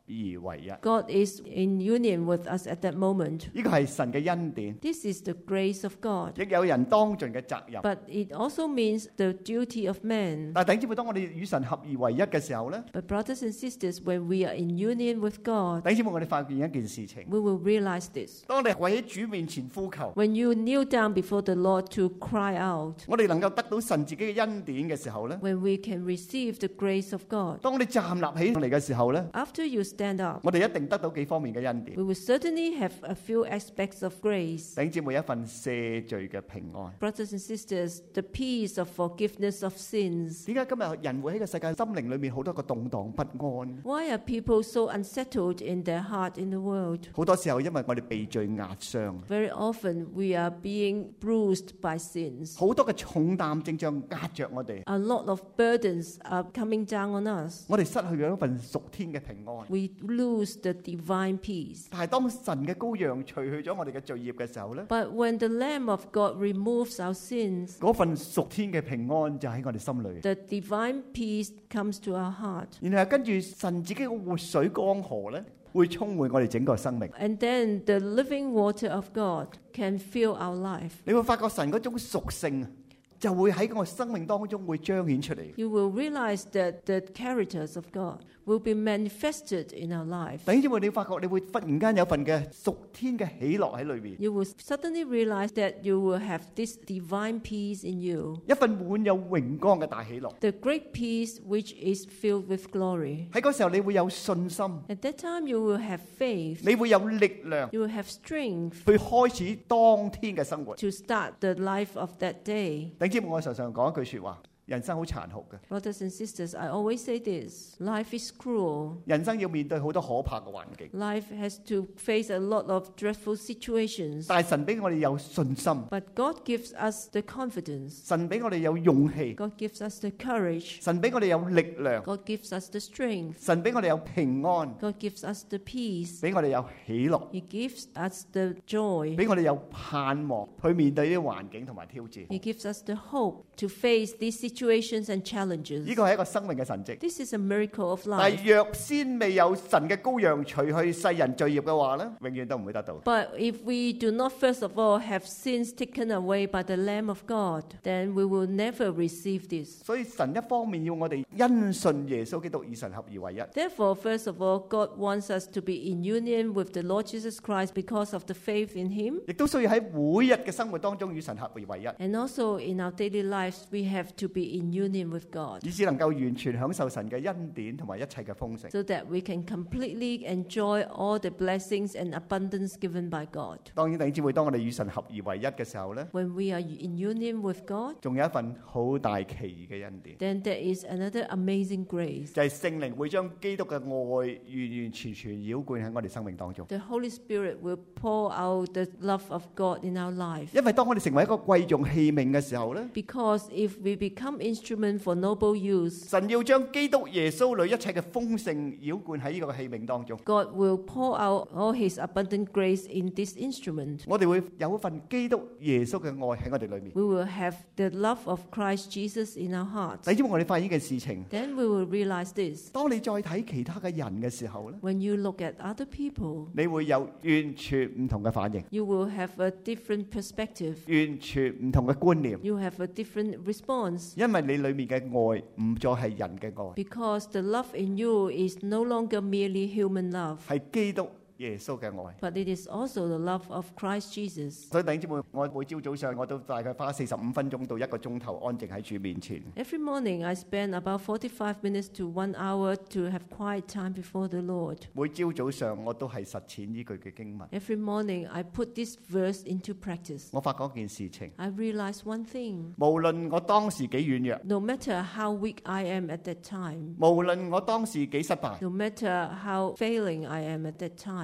而為一。 God is in union with us at that moment. 呢個係神嘅恩典， This is the grace of God. 亦有人當盡嘅責任。 But it also means the duty of man. 但係弟兄姊妹，當我哋與神合而為一嘅時候咧， But brothers and sisters, when we are in union with God, 弟兄姊妹，我哋發現一件事情： we will realize this. 當我哋跪喺主面前呼求， When you kneel down before the Lord to cry out, 我哋能夠得到神自己嘅恩典嘅時候咧， when we can receive the grace of God, 當我哋站立起嚟嘅時候咧， after you stand up, 我哋一定得到幾方面嘅恩典。 we will certainly have a few aspects of grace. 弟兄姊妹，一份赦罪嘅平安。 Brothers and sisters, the peace of forgiveness of sins. 點解今日人會喺個世界心靈裏面好多個動盪不安？ Why are people so unsettled in their heart in the world? 好多時候因為我哋被罪壓傷， Very often we are being bruised by sins. 好多嘅重擔正像壓着我哋， A lot of burdens are coming down on us. 我哋失去咗一份屬天嘅平安。 We lose the divine peace. 但係當神嘅羔羊除去咗我哋嘅罪孽嘅時候咧， But when the Lamb of God removes our sins, 嗰份屬天嘅平安就喺我哋心裏。 the divine peace comes to our heart. 然後跟住神自己嘅活水江河咧，會充滿我哋整個生命。 And then the living water of God can fill our life. 你會發覺神嗰種屬性就會喺我生命當中會彰顯出嚟。 You will realize that the characters of God will be manifested in our life. 弟兄姊妹，你發覺你會忽然間有份嘅屬天嘅喜樂喺裏邊， You will suddenly realize that you will have this divine peace in you. 一份滿有榮光嘅大喜樂。 The great peace which is filled with glory. 喺嗰時候你會有信心， At that time you will have faith. 你會有力量 You will have strength 去開始當天嘅生活。 to start the life of that day. 弟兄姊妹，我常常講一句說話：人生好殘酷嘅， Brothers and sisters, I always say this. Life is cruel. 人生要面對好多可怕嘅環境。 Life has to face a lot of dreadful situations. 但係神俾我哋有信心， But God gives us the confidence. 神俾我哋有勇氣， God gives us the courage. 神俾我哋有力量， God gives us the strength. 神俾我哋有平安， God gives us the peace. 俾我哋有喜樂， He gives us the joy. 俾我哋有盼望去面對呢啲環境同埋挑戰。 He gives us the hope to face these situations and 呢 challenges. 個係一個生命嘅神蹟。 This is a miracle of 但 life. 係若先未有神嘅羔羊除去世人罪孽嘅話咧，永遠都唔會得到。 But if we do not first of all have sins taken away by the Lamb of God, then we will never receive this. 所以神一方面要我哋因信耶穌基督與神合而為一， Therefore, first of all, God wants us to be in union with the Lord Jesus Christ because of the faith in Him. 亦都需要喺每日嘅生活當中與神合而為一， And also in our daily lives, we have to be in union with God 以至能夠完全享受神嘅恩典同埋一切嘅豐盛。 so that we can completely enjoy all the blessings and abundance given by God. 當然，弟兄姊妹，當我哋與神合而為一嘅時候咧， When we are in union with God, 仲有一份好大奇異嘅恩典， then there is another amazing grace. 就係聖靈會將基督嘅愛完完全全澆灌喺我哋生命當中。 The Holy Spirit will pour out the love of God in our life. 因為當我哋成為一個貴重器皿嘅時候咧， Because if we become instrument for noble use, 神要將基督耶穌裏一切嘅豐盛澆灌喺呢個器皿當中。 God will pour out all His abundant grace in this instrument. 我哋會有一份基督耶穌嘅愛喺我哋裏面。 We will have the love of Christ Jesus in our hearts. 你知唔知我哋發現呢件事情？ Then we will realize this. 當你再睇其他嘅人嘅時候咧， When you look at other people, 你會有完全唔同嘅反應， you will have a different perspective. 完全唔同嘅觀念， You have a different response. 因為你裏面嘅愛唔再係人嘅愛， Because the love in you is no longer merely human love, 係基督耶穌嘅愛。 but it is also the love of Christ Jesus. 所以弟兄姊妹，我每朝早上我都大概花四十五分鐘到一個鐘頭安靜喺主面前。 Every morning I spend about forty-five minutes to one hour to have quiet time before the Lord. 每朝早上我都係實踐呢句嘅經文。 Every morning I put this verse into practice. 我發覺一件事情， I realize one thing. 無論我當時幾軟弱， No matter how weak I am at that time, 無論我當時幾失敗， no matter how failing I am at that time,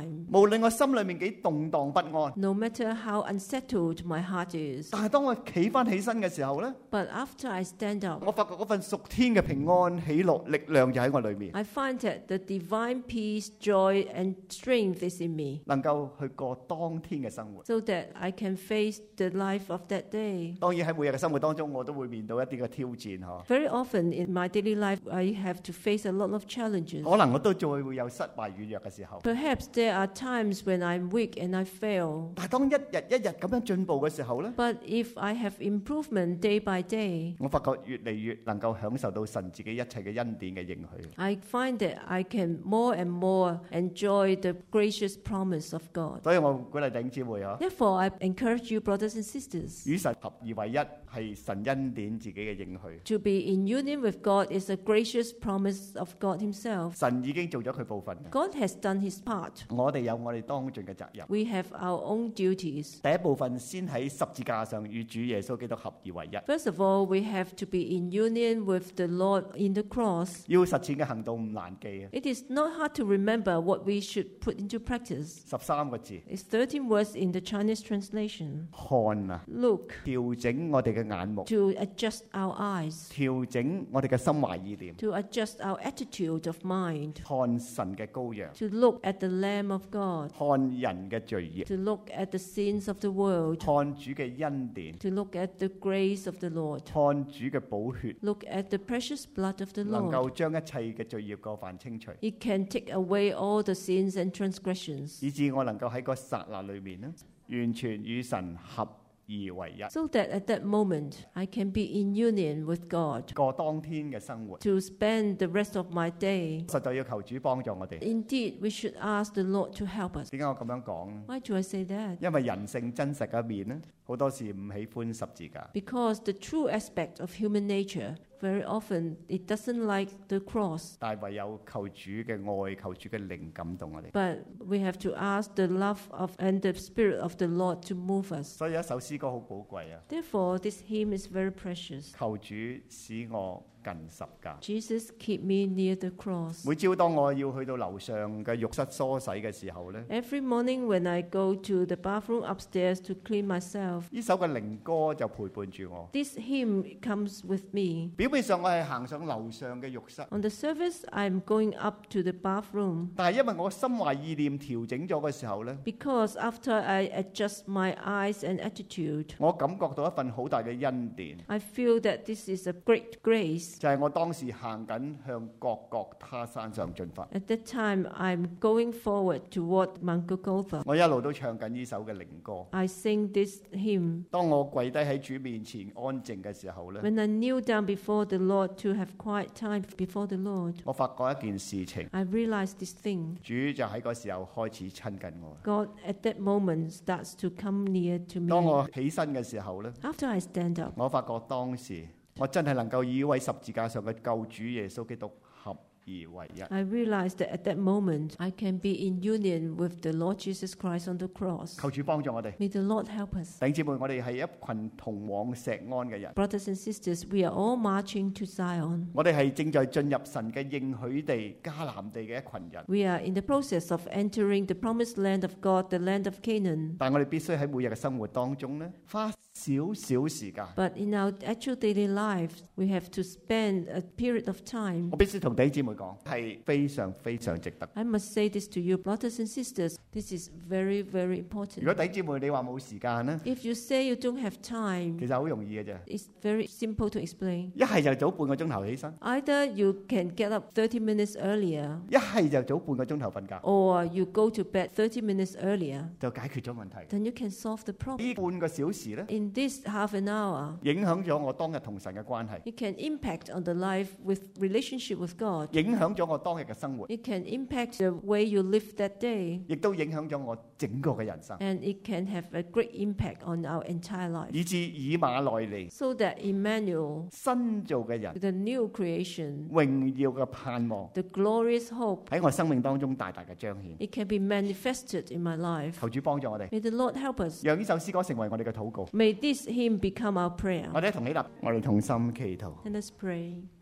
time. 無論我心裏面幾動盪不安， No matter how unsettled my heart is. 但係當我企翻起身嘅時候咧， But after I stand up, 我發覺嗰份屬天嘅平安、喜樂、力量就喺我裏面， I find that the divine peace, joy, and strength is in me, 能夠去過當天嘅生活。 so that I can face the life of that day. 當然喺每日嘅生活當中，我都會面對一啲嘅挑戰嗬。 Very often in my daily life, I have to face a lot of challenges. 可能我都再會有失敗軟弱嘅時候， Perhaps there are times when I'm weak and I fail. 但係當一日一日咁樣進步嘅時候咧， But if I have improvement day by day, 我發覺越嚟越能夠享受到神自己一切嘅恩典嘅應許。 I find that I can more and more enjoy the gracious promise of God. 所以我鼓勵弟兄姊妹嗬， Therefore, I encourage you, brothers and sisters, 與神合而為一係神恩典自己嘅應許。 to be in union with God is a gracious promise of God Himself. 神已經做咗佢部分嘅， God has done His part. 我哋有我哋當盡嘅責任。 We have our own duties. 第一部分先喺十字架上與主耶穌基督合而為一。 First of all, we have to be in union with the Lord in the cross. 要實踐嘅行動唔難記啊， It is not hard to remember what we should put into practice. 十三個字， It's thirteen words in the Chinese translation. 看啊， Look, 調整我哋嘅眼目， to adjust our eyes, 調整我哋嘅心懷意念， to adjust our attitude of mind, 看神嘅羔羊， to look at the Lamb of God, 看人嘅罪孽， to look at the sins of the world, 看主嘅恩典， to look at the grace of the Lord, 看主嘅寶血， look at the precious blood of the 能 Lord. 夠將一切嘅罪孽過犯清除， It can take away all the sins and transgressions, 以致我能夠喺個剎那裏面咧，完全與神合而為一， so that at that moment I can be in union with God, 過當天嘅生活。 to spend the rest of my day. 實在要求主幫助我哋。 Indeed, we should ask the Lord to help us. 點解我咁樣講？ Why do I say that? 因為人性真實嘅一面咧，好多時唔喜歡十字架。 Because the true aspect of human nature, very often it doesn't like the cross. 但係唯有求主嘅愛，求主嘅靈感動我哋。 But we have to ask the love of and the spirit of the Lord to move us. 所以有一首詩歌好寶貴啊！ Therefore, this hymn is very precious. 求主使我近十架。 Jesus, keep me near the cross. 每朝當我要去到樓上嘅浴室梳洗嘅時候咧， Every morning when I go to the bathroom upstairs to clean myself, 呢首嘅靈歌就陪伴住我。 this hymn comes with me. 表面上我係行上樓上嘅浴室， On the surface, I'm going up to the bathroom. 但係因為我心懷意念調整咗嘅時候咧， Because after I adjust my eyes and attitude, 我感覺到一份好大嘅恩典， I feel that this is a great grace. 就係我當時行緊向各各他山上進發。 At that time, I'm going forward toward Mount Golgotha. 我一路都唱緊呢首嘅靈歌。 I sing this hymn. 當我跪低喺主面前安靜嘅時候咧， When I kneel down before the Lord to have quiet time before the Lord, 我發覺一件事情， I realize this thing. 主就喺嗰時候開始親近我。 God at that moment starts to come near to 當 me. 我起身嘅時候咧， After I stand up, 我發覺當時我真係能夠以呢位十字架上嘅救主耶穌基督合而為一。 I realize that at that moment, I can be in union with the Lord Jesus Christ on the cross. 求主幫助我哋。 May the Lord help us. 弟兄姊妹，我哋係一群同往錫安嘅人， Brothers and sisters, we are all marching to Zion. 我哋係正在進入神嘅應許地迦南地嘅一群人， We are in the process of entering the promised land of God, the land of Canaan. 但我哋必須喺每日嘅生活當中咧，花少少時間。 But in our actual daily lives, we have to spend a period of time. 我必須同弟兄姊妹講，係非常非常值得。 I must say this to you, brothers and sisters. This is very, very 如果 important. 弟兄姊妹你話冇時間咧， If you say you don't have time, 其實好容易嘅啫， it's very simple to explain. 一係就早半個鐘頭起身， Either you can get up thirty minutes earlier, 一係就早半個鐘頭瞓覺， or you go to bed thirty minutes earlier, 就解決咗問題。 then you can solve the problem. 呢半個小時咧， In this half an hour, 影響咗我當日同神嘅關係， it can impact on the life with relationship with God. 影響咗我當日嘅生活， It can impact the way you live that day, 亦都影響咗我整個嘅人生， and it can have a great impact on our entire life. 以至以馬內利 So that Emmanuel, 新造嘅人 the new creation, 榮耀嘅盼望 the glorious hope, 喺我生命當中大大嘅彰顯。 it can be manifested in my life. 求主幫助我哋， May the Lord help us. 讓呢首詩歌成為我哋嘅禱告。 May this hymn become our prayer. 我哋一同起立，我哋同心祈禱。 And let's pray.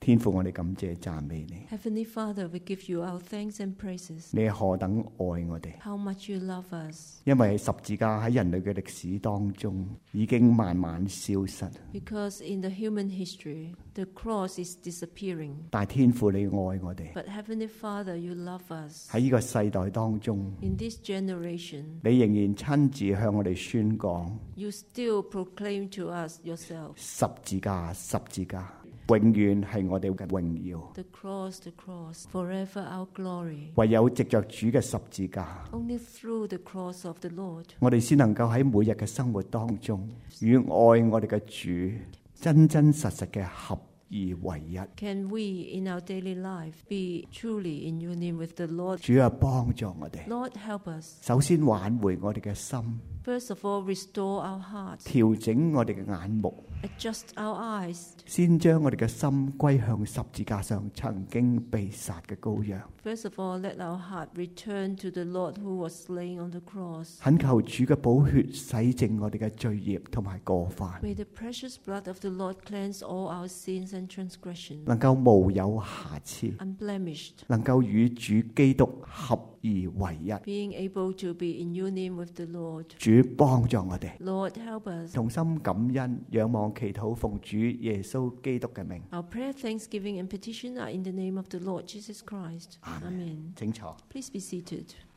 天父，我哋感謝讚美你， Heavenly Father, we give you our thanks and praises. 你何等愛我哋， How much you love us. 因為十字架喺人類嘅歷史當中已經慢慢消失， Because in the human history, the cross is disappearing. 但天父你愛我哋， But Heavenly Father, you love us. 喺呢個世代當中， In this generation, 你仍然親自向我哋宣講 you still proclaim to us yourself. 十字架，十字架永遠係我哋嘅榮耀， The cross, the cross, forever our glory. 唯有藉着主嘅十字架， Only through the cross of the Lord, 我哋先能夠喺每日嘅生活當中，與愛我哋嘅主真真實實嘅合而為一。 can we in our daily life be truly in union with the Lord. 主啊，幫助我哋， Lord, help us. 首先挽回我哋嘅心， First of all, restore our hearts, 調整我哋嘅眼目， adjust our eyes. 先將我哋嘅心歸向十字架上曾經被殺嘅羔羊。 First of all, let our heart return to the Lord who was slain on the cross. 懇求主嘅寶血洗淨我哋嘅罪孽同埋過犯， May the precious blood of the Lord cleanse all our sins and transgressions, 能夠無有瑕疵， unblemished, 能夠與主基督合而為一。 being able to be in union with the Lord. 主幫助我哋， Lord, help us. 同心感恩，仰望祈禱，奉主耶穌基督嘅名。 Our prayer, thanksgiving, and petition are in the name of the Lord Jesus Christ. Amen. 請坐。 Please be seated.